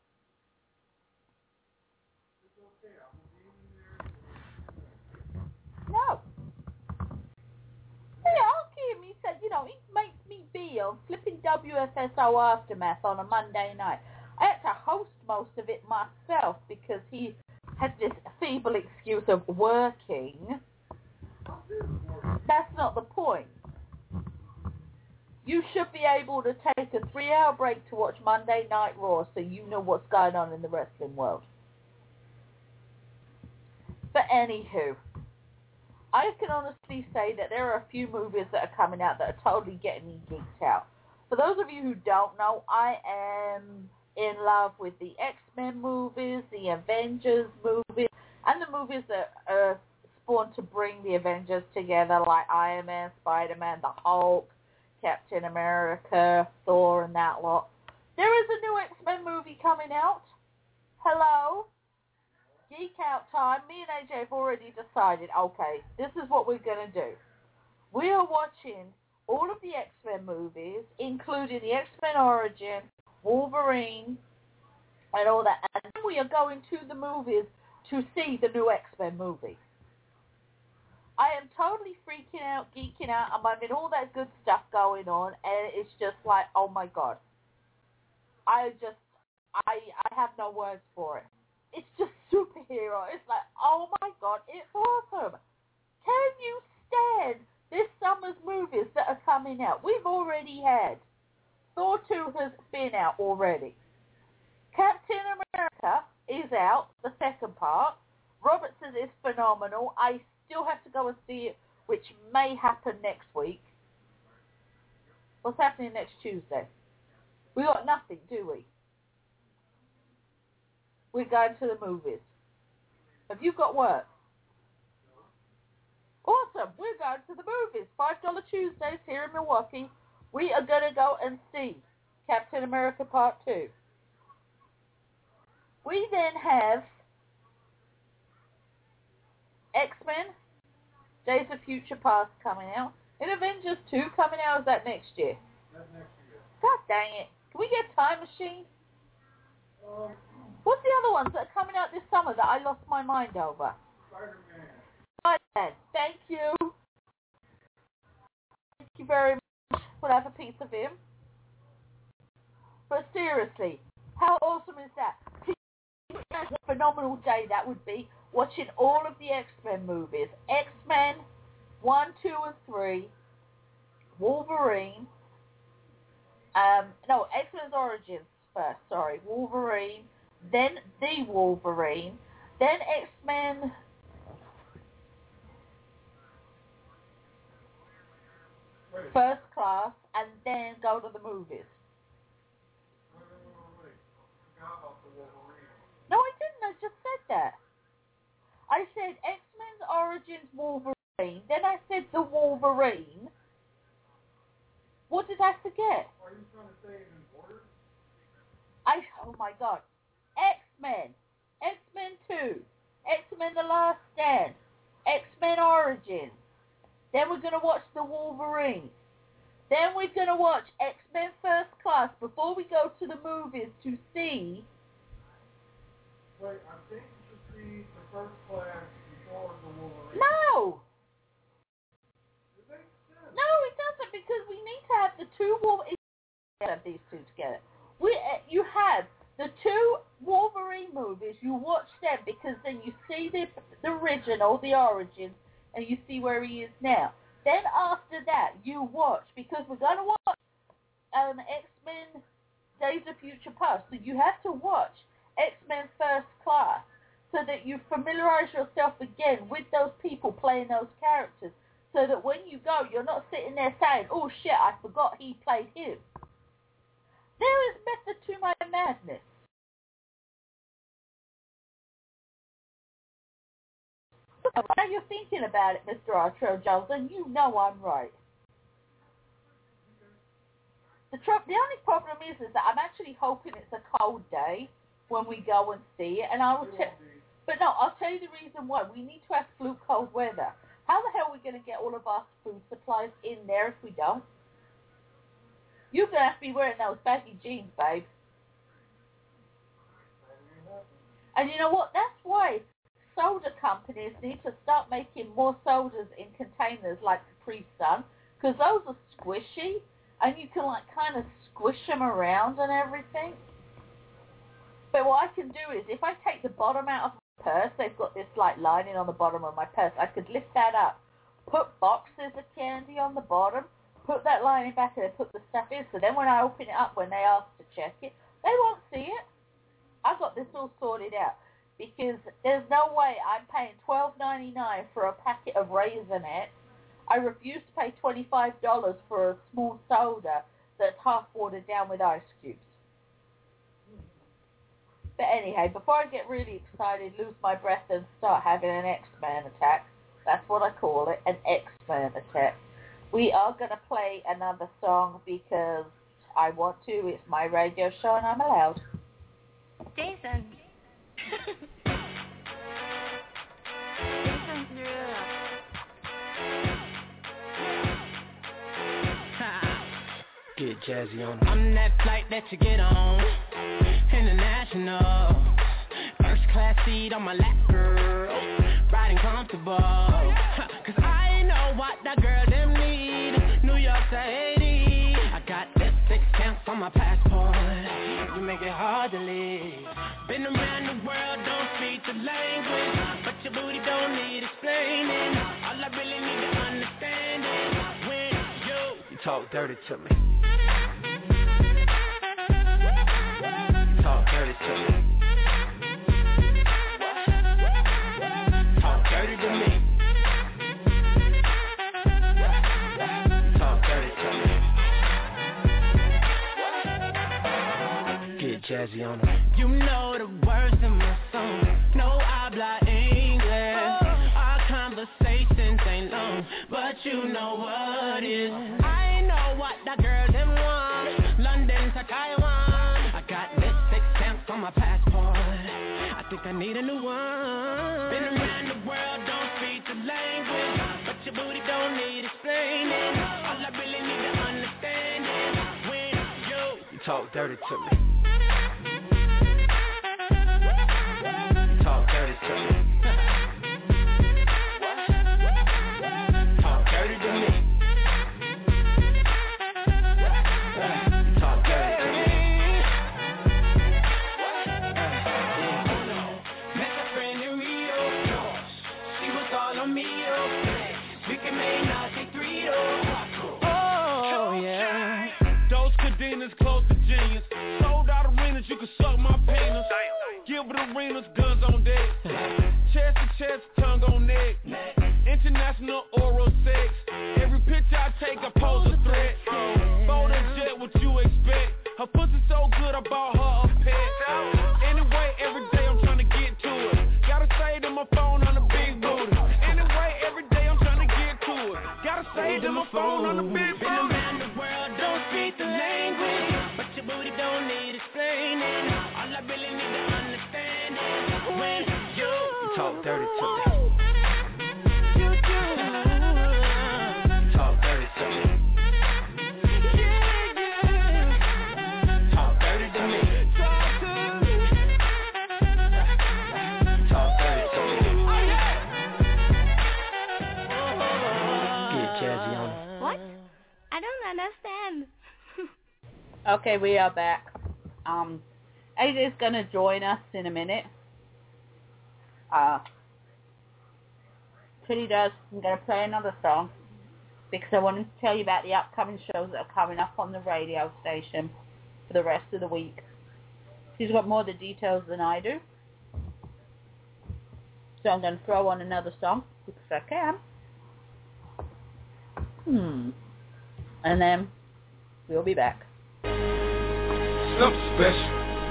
No. Yeah, I'll give me, so, you know, it makes me be on flipping W F S O Aftermath on a Monday night. I had to host most of it myself because he had this feeble excuse of working. That's not the point. you should be able to take a three-hour break to watch Monday Night Raw so you know what's going on in the wrestling world. But anywho, I can honestly say that there are a few movies that are coming out that are totally getting me geeked out. For those of you who don't know, I am in love with the X-Men movies, the Avengers movies, and the movies that are spawned to bring the Avengers together, like Iron Man, Spider-Man, the Hulk, Captain America, Thor, and that lot. There is a new X-Men movie coming out. Hello? Geek out time. Me and A J have already decided, okay, this is what we're going to do. We are watching all of the X-Men movies, including the X-Men Origin, Wolverine, and all that. And then we are going to the movies to see the new X-Men movie. I am totally freaking out, geeking out. I'm having all that good stuff going on, and it's just like, oh my God. I just, I, I have no words for it. It's just superhero. It's like, oh my God, it's awesome. Can you stand this summer's movies that are coming out? We've already had. Thor two has been out already. Captain America is out, the second part. Robertson is phenomenal. I still have to go and see it, which may happen next week. What's happening next Tuesday? We got nothing, do we? We're going to the movies. Have you got work? Awesome. We're going to the movies. five dollars Tuesdays here in Milwaukee. We are going to go and see Captain America Part two. We then have X-Men, Days of Future Past coming out. And Avengers two coming out. Is that next year? That's next year. God dang it. Can we get Time Machine? Um, What's the other ones that are coming out this summer that I lost my mind over? Spider-Man. Spider-Man. Thank you. Thank you very much. We'll have a piece of him. But seriously, how awesome is that? What a phenomenal day that would be, watching all of the X-Men movies. X-Men one, two, and three. Wolverine. Um, no, X-Men's Origins first, sorry. Wolverine. Then the Wolverine. Then X-Men... First Class, and then go to the movies. Wait, wait, wait, wait. Forgot about the Wolverine. No, I didn't. I just said that. I said X-Men's Origins Wolverine. Then I said the Wolverine. What did I forget? Are you trying to say it in order? I, oh my God. X-Men. X-Men two. X-Men The Last Stand. X-Men Origins. Then we're going to watch the Wolverine. Then we're going to watch X-Men First Class before we go to the movies to see... Wait, I think you should see the First Class before the Wolverine. No! You think? Yeah. No, it doesn't, because we need to have the two Wolverine... have these two together. We, uh, you have the two Wolverine movies, you watch them because then you see the, the original, the origin, and you see where he is now. Then after that, you watch, because we're going to watch um, X-Men Days of Future Past, so you have to watch X-Men First Class so that you familiarize yourself again with those people playing those characters, so that when you go, you're not sitting there saying, oh shit, I forgot he played him. There is method to my madness. Now you're thinking about it, Mister Arturo Jones, and you know I'm right. The, tr- the only problem is, is that I'm actually hoping it's a cold day when we go and see it, and I will tell. But no, I'll tell you the reason why. We need to have flu cold weather. How the hell are we going to get all of our food supplies in there if we don't? You're going to have to be wearing those baggy jeans, babe. And you know what? That's why soda companies need to start making more sodas in containers like Capri Sun, because those are squishy, and you can like kind of squish them around and everything. But what I can do is, if I take the bottom out of my purse, they've got this like lining on the bottom of my purse, I could lift that up, put boxes of candy on the bottom, put that lining back and put the stuff in. So then when I open it up, when they ask to check it, they won't see it. I got this all sorted out because there's no way I'm paying twelve ninety-nine for a packet of Raisinets. I refuse to pay twenty-five dollars for a small soda that's half watered down with ice cubes. But anyhow, before I get really excited, lose my breath, and start having an X-Man attack, that's what I call it, an X-Man attack, we are going to play another song because I want to. It's my radio show and I'm allowed. Jason. Jason's real. Get jazzy on. I'm that flight that you get on, international, first class seat on my lap, girl, riding comfortable, cause I know what that girl them need, New York to Haiti, I got that six stamps on my passport, you make it hard to leave, been around the world, don't speak the language, but your booty don't need explaining, all I really need to understand is when you, you talk dirty to me. Talk dirty to me. Talk dirty to me. Talk dirty to me. Get jazzy on it. You know the words in my song. No habla English. Our conversations ain't long, but you know what is. I know what that girl them want. London to Taiwan. I got this six stamps on my passport. I think I need a new one. Been around the world, don't speak the language, but your booty don't need explaining. All I really need to understand is when you, you talk dirty to me. You talk dirty to me. Talk dirty to me. Talk dirty to me. Met a friend in Rio. She was all on me, oh. We can make Nazi three, oh. Oh, yeah. Those cadenas close to genius. Sold out arenas, you can suck my penis. Gilbert arenas, guns on deck. Chest to chest, tongue on neck. International oral sex. Every picture I take, I pose a threat. Phone and jet, what you expect? Her pussy so good, I bought her a pet. Anyway, every day I'm trying to get to it. Gotta say to my phone on the big booty. Anyway, every day I'm trying to get to it. Gotta say to my phone on the big booty. Been around the world, don't speak the language, but your booty don't need explaining. All I really need to understand is when you, you talk dirty to me. You do. Talk dirty to me. Yeah, yeah. Talk dirty to me. Talk to me. Talk dirty to me. Get jazzy on it. What? I don't understand. Okay, we are back. Um, A J's going to join us in a minute. Uh, till he does, I'm going to play another song because I wanted to tell you about the upcoming shows that are coming up on the radio station for the rest of the week. He's got more of the details than I do. So I'm going to throw on another song because I can. Hmm. And then we'll be back. Something special,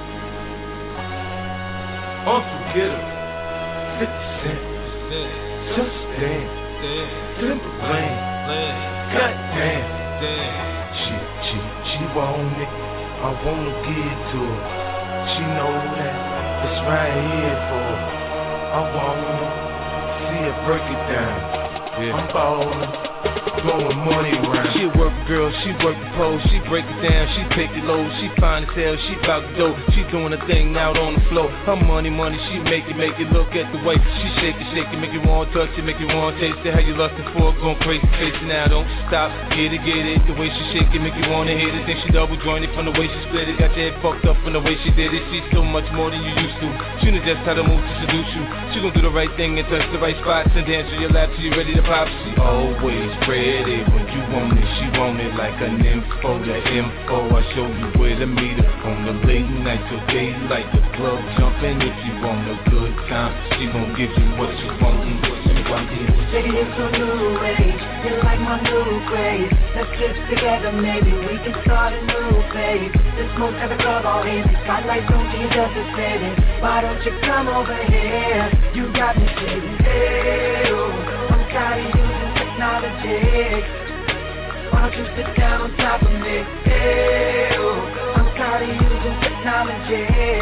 unforgettable, fifty cent, just dance, simple plan, goddamn, she, she, she want it, I wanna give it to her, she know that, it's right here for her, I wanna see her break it down, I'm ballin'. Blowing money around. She a work girl, she work the pole, she break it down, she take it low, she find as hell, she bout the dough, she doing her thing out on the floor. Her money, money, she make it, make it look at the way she shake it, shake it, make you want touch it, make you want taste it. How you lustin' for it, going crazy, crazy now, don't stop, get it, get it. The way she shake it, make you wanna hit it. Then she double jointed from the way she split it, got your head fucked up from the way she did it. She's so much more than you used to. She knows just how to move to seduce you. She gon' do the right thing and touch the right spots and dance to your lap till you ready to pop. She always spread it. When you want it, she want it like an info. The info, I show you where to meet her. On the late night till daylight, the club jumping. If you want a good time, she gon' give you what you want and what you want. Baby, it's a new age, you like my new craze. Let's get together, maybe we can start a new phase. This smoke got the club all hazy, spotlights on you, just a steady. Why don't you come over here? You got me shady. Hey, oh, I'm tired of using technology. Why don't you sit down on top of me? Hey, oh, I'm tired of using technology.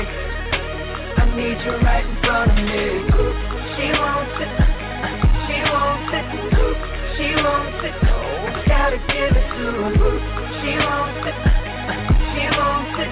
I need you right in front of me. She won't sit, she won't sit, she won't sit. I gotta give it to her. She won't sit, she won't sit,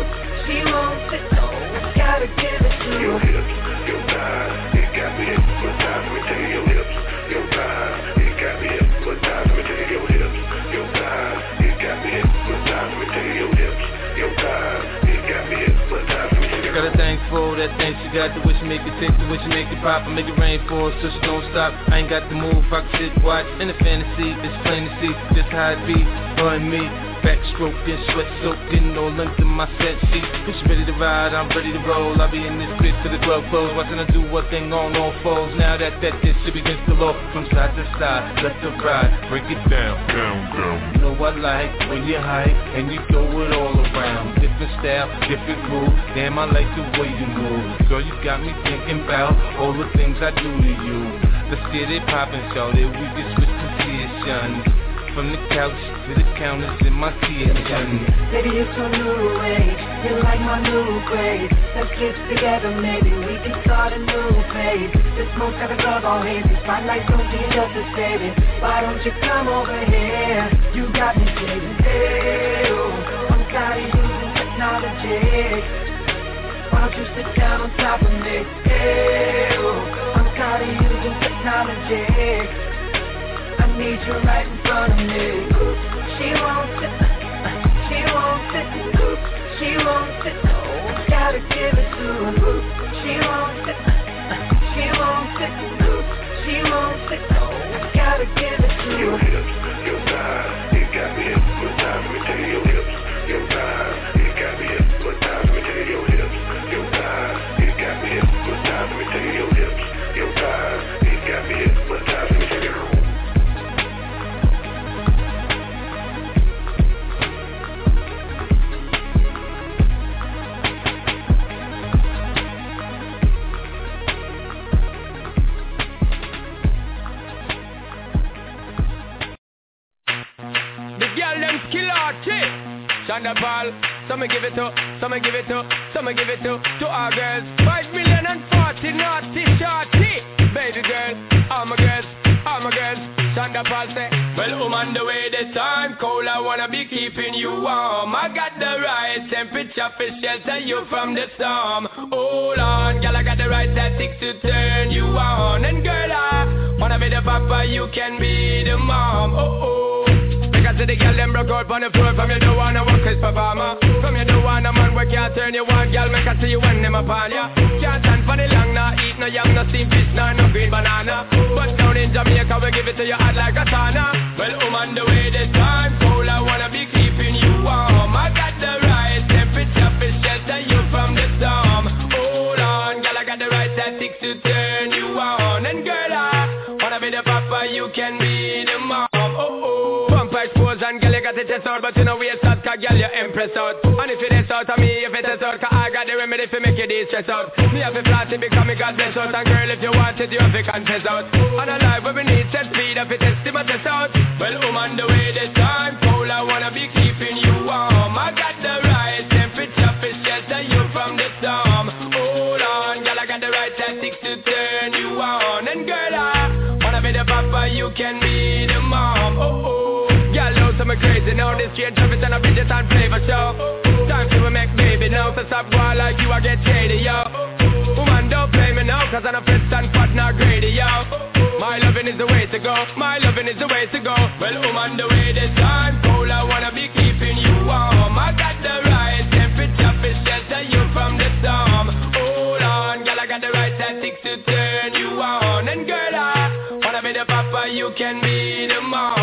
she won't sit. I gotta give it to her. Your hips, your thighs, it got me hypnotized. Let me tell you, your hips, your thighs, it got me hypnotized. Let me tell you, your hips, your thighs, it got me hypnotized. Let me tell you, your hips, your thighs, it got me hypnotized. Got a thing for that thing she got, the way she make it tick, the way she make it pop, I make it rain for her, so she don't stop. I ain't got to move, I can sit, watch, in the fantasy, it's plain to see, just how it be, her and me. Backstroking, sweat soaking, all under my set sheet. If she ready to ride, I'm ready to roll. I'll be in this bitch till the twelve close, watching her do what thing on all fours. Now that that this shit begins to low, from side to side, left to right, break it down, down, down. You know I like when you hype and you throw it all around. Different style, different groove. Damn, I like the way you move. Girl, you got me thinking about all the things I do to you. Let's get it poppin', shawty. We can switch positions. From the couch to the counters in my kitchen. Baby, it's a new age, you like my new craze. Let's get together, maybe we can start a new phase. This smoke got the club all hazy, spotlights on you, just a steady. Why don't you come over here? You got me shady. Hey, oh, I'm tired of using technology. Why don't you sit down on top of me? Hey, oh, I'm tired of using technology. I need you right in front of me. She won't sit, she won't sit, she won't sit. Gotta give it to her. She won't sit, she won't sit, she won't sit. Gotta give it to her. Your hips, your thighs, it got me hypnotized. Let me tell you, your hips, your thighs, it got me hypnotized. Let me tell you, your hips, your thighs, it got me hypnotized. Let me tell you, your hips, your thighs, it got me hypnotized. Let me tell you. Shonda Paul, some give it to, some give it to, some give it to, to our girls. Five million and forty naughty shorty, baby girl, all my girls, all my girls. Shonda Paul say, well, I'm on the way this time, cold, I wanna be keeping you warm. I got the right temperature for shelter you from the storm. Hold on, girl, I got the right tactics to turn you on. And girl, I wanna be the papa, you can be the mom. Oh oh. To the girl, them broke out on the floor. From you don't wanna work as performer. From you don't wanna man work, can't turn you on. Girl, make I see you when them upon ya. Can't stand for the long, nah eat no yam, no steamed fish, nah no green banana. But down in Jamaica, we give it to you hot like a sauna. Well, I'm on the way this time, cold, I wanna be keeping you warm. I got the right temperature for shelter you from the storm. Hold on, girl, I got the right tactics to turn you on. And girl, I wanna be the papa, you can be the mom. And girl, you got it test out, but you know we start, cause girl, you impress out. And if it is out of me, if it is out, cause I got the remedy for make you de-stress out. Me have a flash, it become me God bless out. And girl, if you want it, you have to confess out. And a life where we need set speed, if it is, my test out. Well, I'm on the way this time, cold, I wanna be keeping you warm. I got the right temperature for shelter you from the storm. Hold on, girl, I got the right tactics to turn you on. And girl, I wanna be the papa, you can be the mom. Oh, oh. I'm crazy now, this strange service and a fidget and flavor show. Time to make baby now, so stop going like you, I get shady, yo. Woman, don't play me now, cause I'm a fist and quad, not greedy, yo. My loving is the way to go, my loving is the way to go. Well, I'm on the way this time, cold, I wanna be keeping you warm. I got the right temperature for shelter you from the storm. Hold on, girl, I got the right tactics to turn you on. And girl, I wanna be the papa, you can be the mom.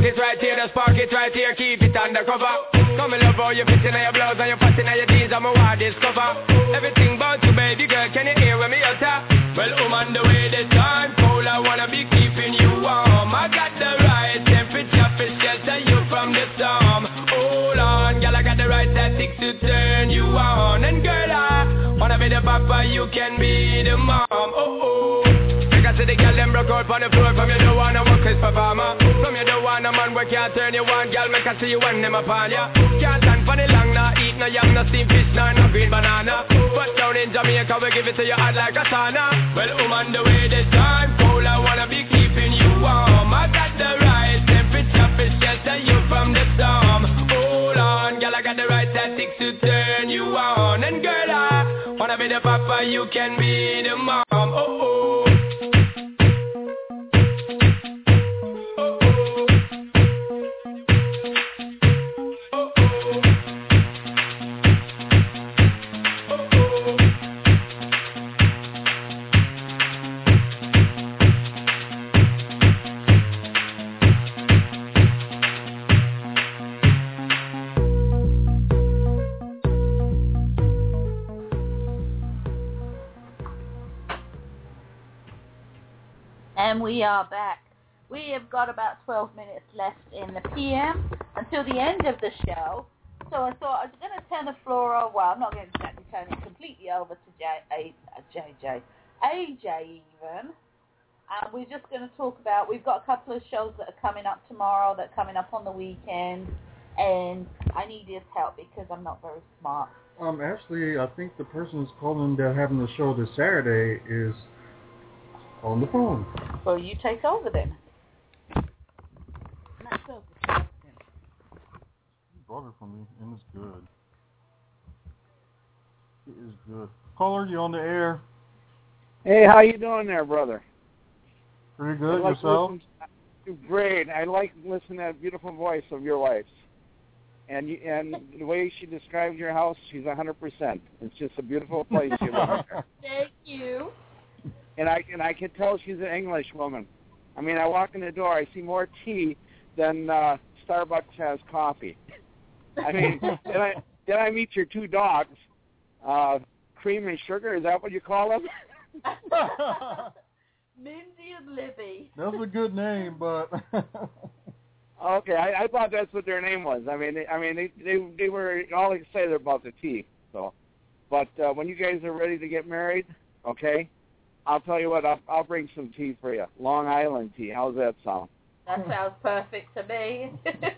is right here, the spark is right here, keep it undercover. Come and love how you fit in your blouse and your fat in your jeans, I'm a wild discover. Everything about you, baby girl, can you hear when me utter? Well, I'm on the way this time, cold, I wanna be keeping you warm. I got the right temperature for shelter you from the storm. Hold on, girl, I got the right tactics to turn you on. And girl, I wanna be the papa, you can be the mom. Oh, oh. I see the girl them broke out on the floor. From you don't wanna work as performer. From you don't wanna man where can't turn you on. Girl, make I see you when them upon ya. Can't stand for the long, nah eat no yam, no steamed fish, nah no green banana. But down in Jamaica we give it to you hot like a sauna. Well, I'm on the way this time, cold, I wanna be keeping you warm. I got the right temperature for shelter you from the storm. Hold on, girl, I got the right tactics to turn you on. And girl, I wanna be the papa, you can be the mom. Oh, oh. And we are back. We have got about twelve minutes left in the P M until the end of the show. So I thought I was going to turn the floor over. Well, I'm not going to exactly turn it completely over to J, A, J J, A J even. And we're just going to talk about, we've got a couple of shows that are coming up tomorrow, that are coming up on the weekend. And I need his help because I'm not very smart. Um, actually, I think the person who's calling that having the show this Saturday is on the phone. Well, you take over then. You brought it for me, and it's good. It is good. Caller, you on the air? Hey, how you doing there, brother? Pretty good. Like Yourself? Listen, great. I like listening to that beautiful voice of your wife's. And you, and the way she describes your house, she's one hundred percent. It's just a beautiful place you live there. Thank you. And I and I can tell she's an English woman. I mean, I walk in the door, I see more tea than uh, Starbucks has coffee. I mean, then I then I meet your two dogs, uh, Cream and Sugar. Is that what you call them? Mindy and Libby. That's a good name, but okay, I, I thought that's what their name was. I mean, they, I mean, they, they they were all excited about the tea. So, but uh, when you guys are ready to get married, okay. I'll tell you what, I'll, I'll bring some tea for you. Long Island tea. How's that sound? That sounds perfect to me.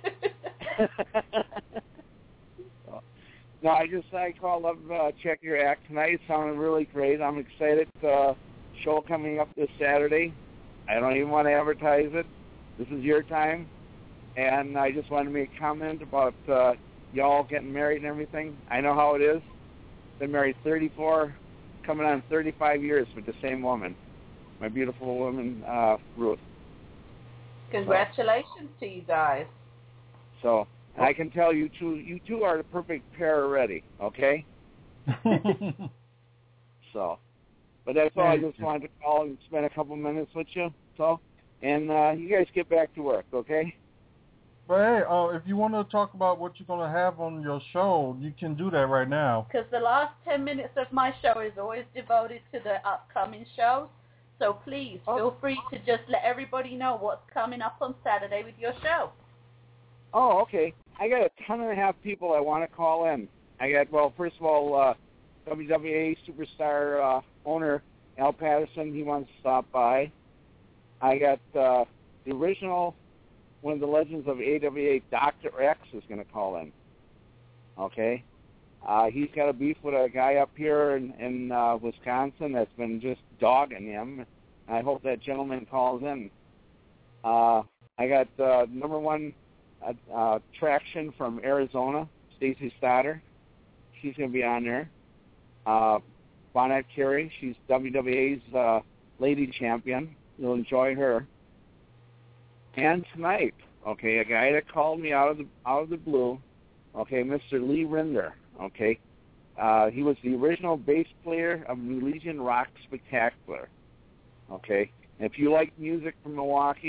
No, I just I called up, uh, check your act tonight. It sounded really great. I'm excited. Uh, show coming up this Saturday. I don't even want to advertise it. This is your time. And I just wanted to make a comment about uh, y'all getting married and everything. I know how it is. Been married thirty-four coming on thirty-five years with the same woman, my beautiful woman, uh, Ruth. Congratulations so, to you guys. So, and I can tell you two, you two are the perfect pair already, okay? So, but that's all. I just wanted to call and spend a couple minutes with you, so, and uh, you guys get back to work, okay? But hey, uh, if you want to talk about what you're going to have on your show, you can do that right now. Because the last ten minutes of my show is always devoted to the upcoming shows. So please, oh. feel free to just let everybody know what's coming up on Saturday with your show. Oh, okay. I got a ton and a half people I want to call in. I got, well, first of all, uh, W W A superstar uh, owner Al Patterson, he wants to stop by. I got uh, the original... one of the legends of A W A, Doctor X, is going to call in. Okay? Uh, he's got a beef with a guy up here in, in uh, Wisconsin that's been just dogging him. I hope that gentleman calls in. Uh, I got uh, number one uh, uh, traction from Arizona, Stacey Stoddard. She's going to be on there. Uh, Bonnet Carey, she's W W A's uh, lady champion. You'll enjoy her. And tonight, okay, a guy that called me out of the out of the blue, okay, Mister Lee Rinder, okay, uh, he was the original bass player of New Legion Rock Spectacular, okay. And if you like music from Milwaukee,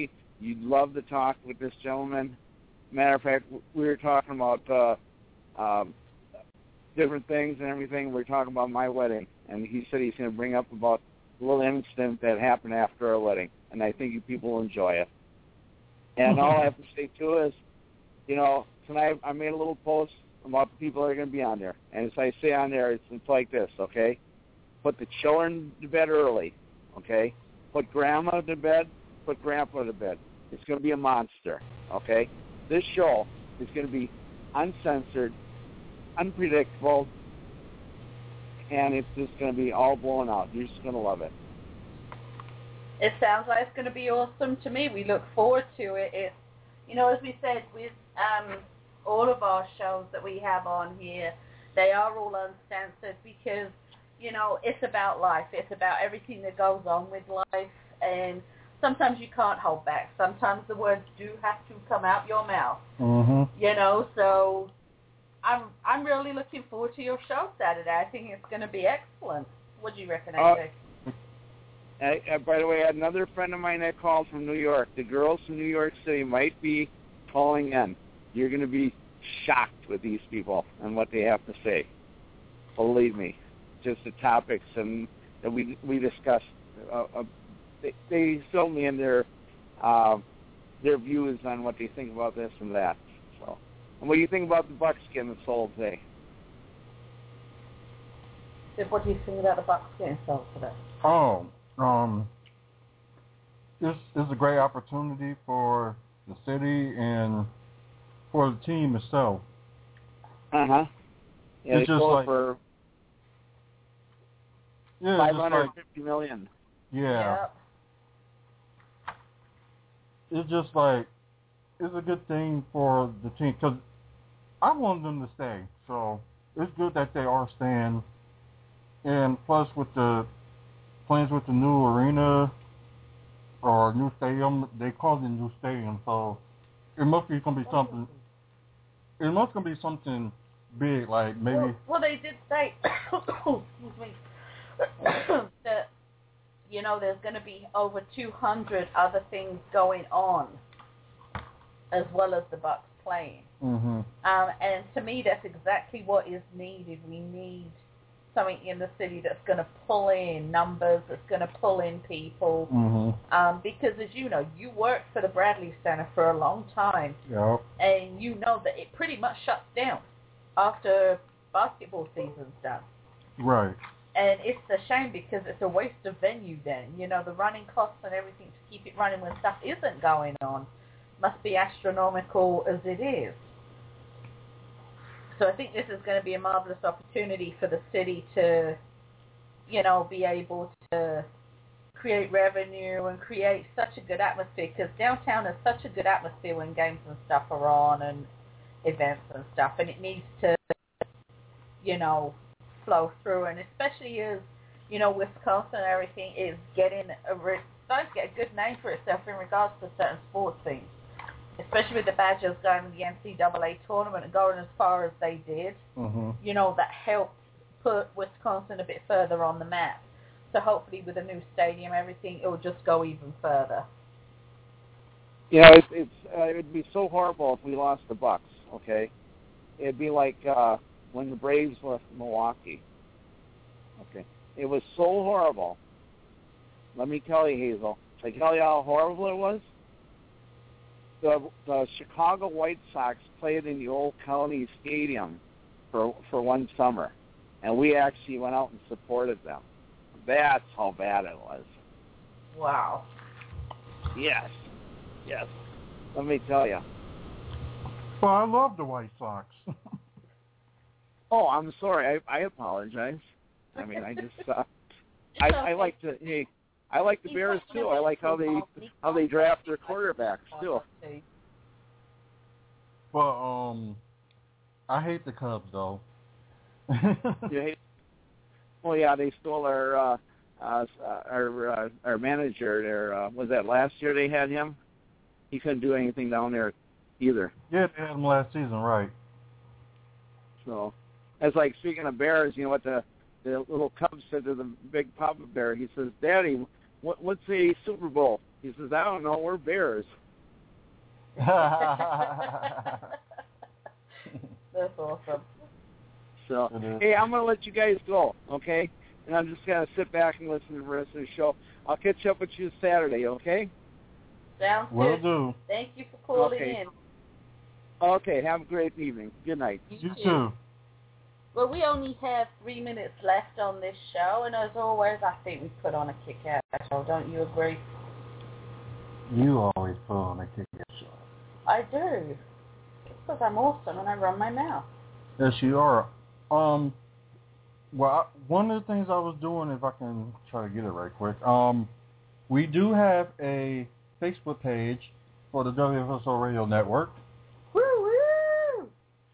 You'd love to talk with this gentleman. Matter of fact, we were talking about uh, um, different things and everything. We were talking about my wedding, and he said he's going to bring up about a little incident that happened after our wedding, and I think you people will enjoy it. And all I have to say, too, is, you know, tonight I made a little post about the people that are going to be on there. And as I say on there, it's, it's like this, okay? Put the children to bed early, okay? Put grandma to bed, put grandpa to bed. It's going to be a monster, okay? This show is going to be uncensored, unpredictable, and it's just going to be all blown out. You're just going to love it. It sounds like it's going to be awesome to me. We look forward to it. It's, you know, as we said, with um, all of our shows that we have on here, they are all uncensored because, you know, it's about life. It's about everything that goes on with life, and sometimes you can't hold back. Sometimes the words do have to come out your mouth. Mm-hmm. You know, so I'm I'm really looking forward to your show Saturday. I think it's going to be excellent. What do you reckon, A J? Uh, uh, by the way, I had another friend of mine that called from New York. The girls from New York City might be calling in. You're going to be shocked with these people and what they have to say. Believe me, just the topics and that we we discussed. Uh, uh, they, they told me in their uh, their views on what they think about this and that. So, and what do you think about the buckskin that's sold today? What do you think about the buckskin sold today? Oh. Um, this is a great opportunity for the city and for the team itself. Uh huh. Yeah, it's they just sold like for yeah, five hundred like, fifty million. Yeah. Yep. It's just like it's a good thing for the team because I want them to stay. So it's good that they are staying, and plus with the plans with the new arena or new stadium, they call it new stadium, so it must be gonna be something. It must gonna be something big, like maybe. Well, well they did say, excuse me, that you know there's gonna be over two hundred other things going on, as well as the Bucks playing. Mm-hmm. Um, and to me, that's exactly what is needed. We need something in the city that's going to pull in numbers, that's going to pull in people. Mm-hmm. Um, because, as you know, you worked for the Bradley Center for a long time. Yeah. And you know that it pretty much shuts down after basketball season's done. Right. And it's a shame because it's a waste of venue then. You know, the running costs and everything to keep it running when stuff isn't going on must be astronomical as it is. So I think this is going to be a marvelous opportunity for the city to, you know, be able to create revenue and create such a good atmosphere because downtown is such a good atmosphere when games and stuff are on and events and stuff, and it needs to, you know, flow through. And especially as, you know, Wisconsin and everything is getting a re- starting to get a good name for itself in regards to certain sports things. Especially with the Badgers going to the N C double A tournament and going as far as they did, mm-hmm. you know, that helped put Wisconsin a bit further on the map. So hopefully with a new stadium, everything, it will just go even further. You know, it's, it's uh, it would be so horrible if we lost the Bucks, okay? It'd be like uh, when the Braves left Milwaukee. Okay. It was so horrible. Let me tell you, Hazel. I tell you how horrible it was? The, the Chicago White Sox played in the old County Stadium for for one summer, and we actually went out and supported them. That's how bad it was. Wow. Yes. Yes. Let me tell you. Well, I love the White Sox. Oh, I'm sorry. I, I apologize. I mean, I just uh, I, I like to. Hey, I like the Bears too. I like how they how they draft their quarterbacks too. Well, um, I hate the Cubs though. You hate? Well, yeah, they stole our uh, uh, our uh, our manager. There uh, was that last year they had him. He couldn't do anything down there either. Yeah, they had him last season, right? So, it's like speaking of Bears. You know what the the little Cub said to the big Papa Bear? He says, "Daddy, what, what's a Super Bowl?" He says, "I don't know. We're Bears." That's awesome. So, hey, I'm going to let you guys go, okay? And I'm just going to sit back and listen to the rest of the show. I'll catch up with you Saturday, okay? Sounds Will good. do. Thank you for calling Okay. in. Okay, have a great evening. Good night. You, You too. too. Well, we only have three minutes left on this show, and as always, I think we put on a kick-ass show. Don't you agree? You always put on a kick-ass show. I do. Because I'm awesome and I run my mouth. Yes, you are. Um, well, I, one of the things I was doing, if I can try to get it right quick, um, we do have a Facebook page for the W F S O Radio Network. Woo woo!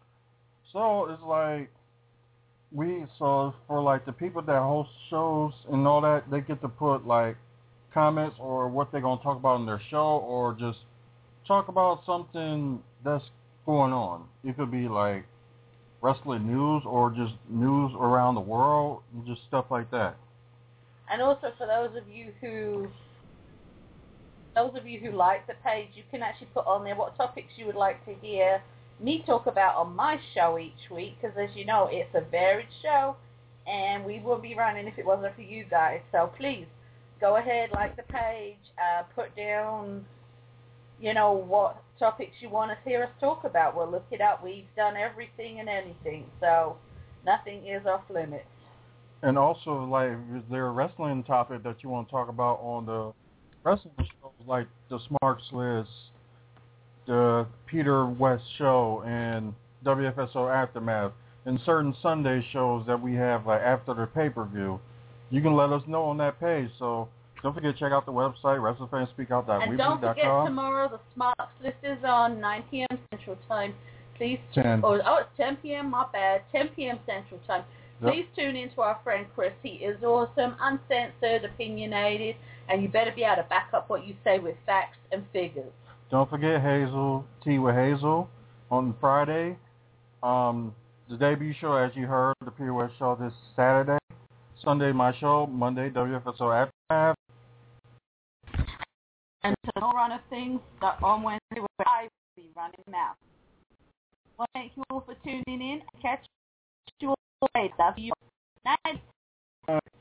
So it's like we so for like the people that host shows and all that, they get to put like comments or what they're gonna talk about in their show, or just talk about something that's going on. It could be like wrestling news or just news around the world, and just stuff like that. And also for those of you who those of you who like the page, you can actually put on there what topics you would like to hear me talk about on my show each week, because as you know, it's a varied show, and we will be running if it wasn't for you guys. So please, go ahead, like the page, uh, put down, you know, what topics you want to hear us talk about. We'll look it up. We've done everything and anything, so nothing is off limits. And also, like, is there a wrestling topic that you want to talk about on the wrestling shows, like the Smart Sliz, the Peter West Show, and W F S O Aftermath, and certain Sunday shows that we have like, after the pay-per-view? You can let us know on that page. So don't forget to check out the website, wrestling fans speak out dot And weebly don't dot forget, com. tomorrow the Smart List is on nine p.m. Central Time. Please, ten. Or, oh, it's ten p.m., my bad, ten p.m. Central Time. Yep. Please tune in to our friend Chris. He is awesome, uncensored, opinionated, and you better be able to back up what you say with facts and figures. Don't forget Hazel, Tea with Hazel, on Friday. Um, the debut show, as you heard, the Peter West Show this Saturday. Sunday, my show. Monday, W F S O Aftermath. And to no run of things that on Wednesday where I will be running now. Well, thank you all for tuning in. Catch you all later. Love you. Night. Uh,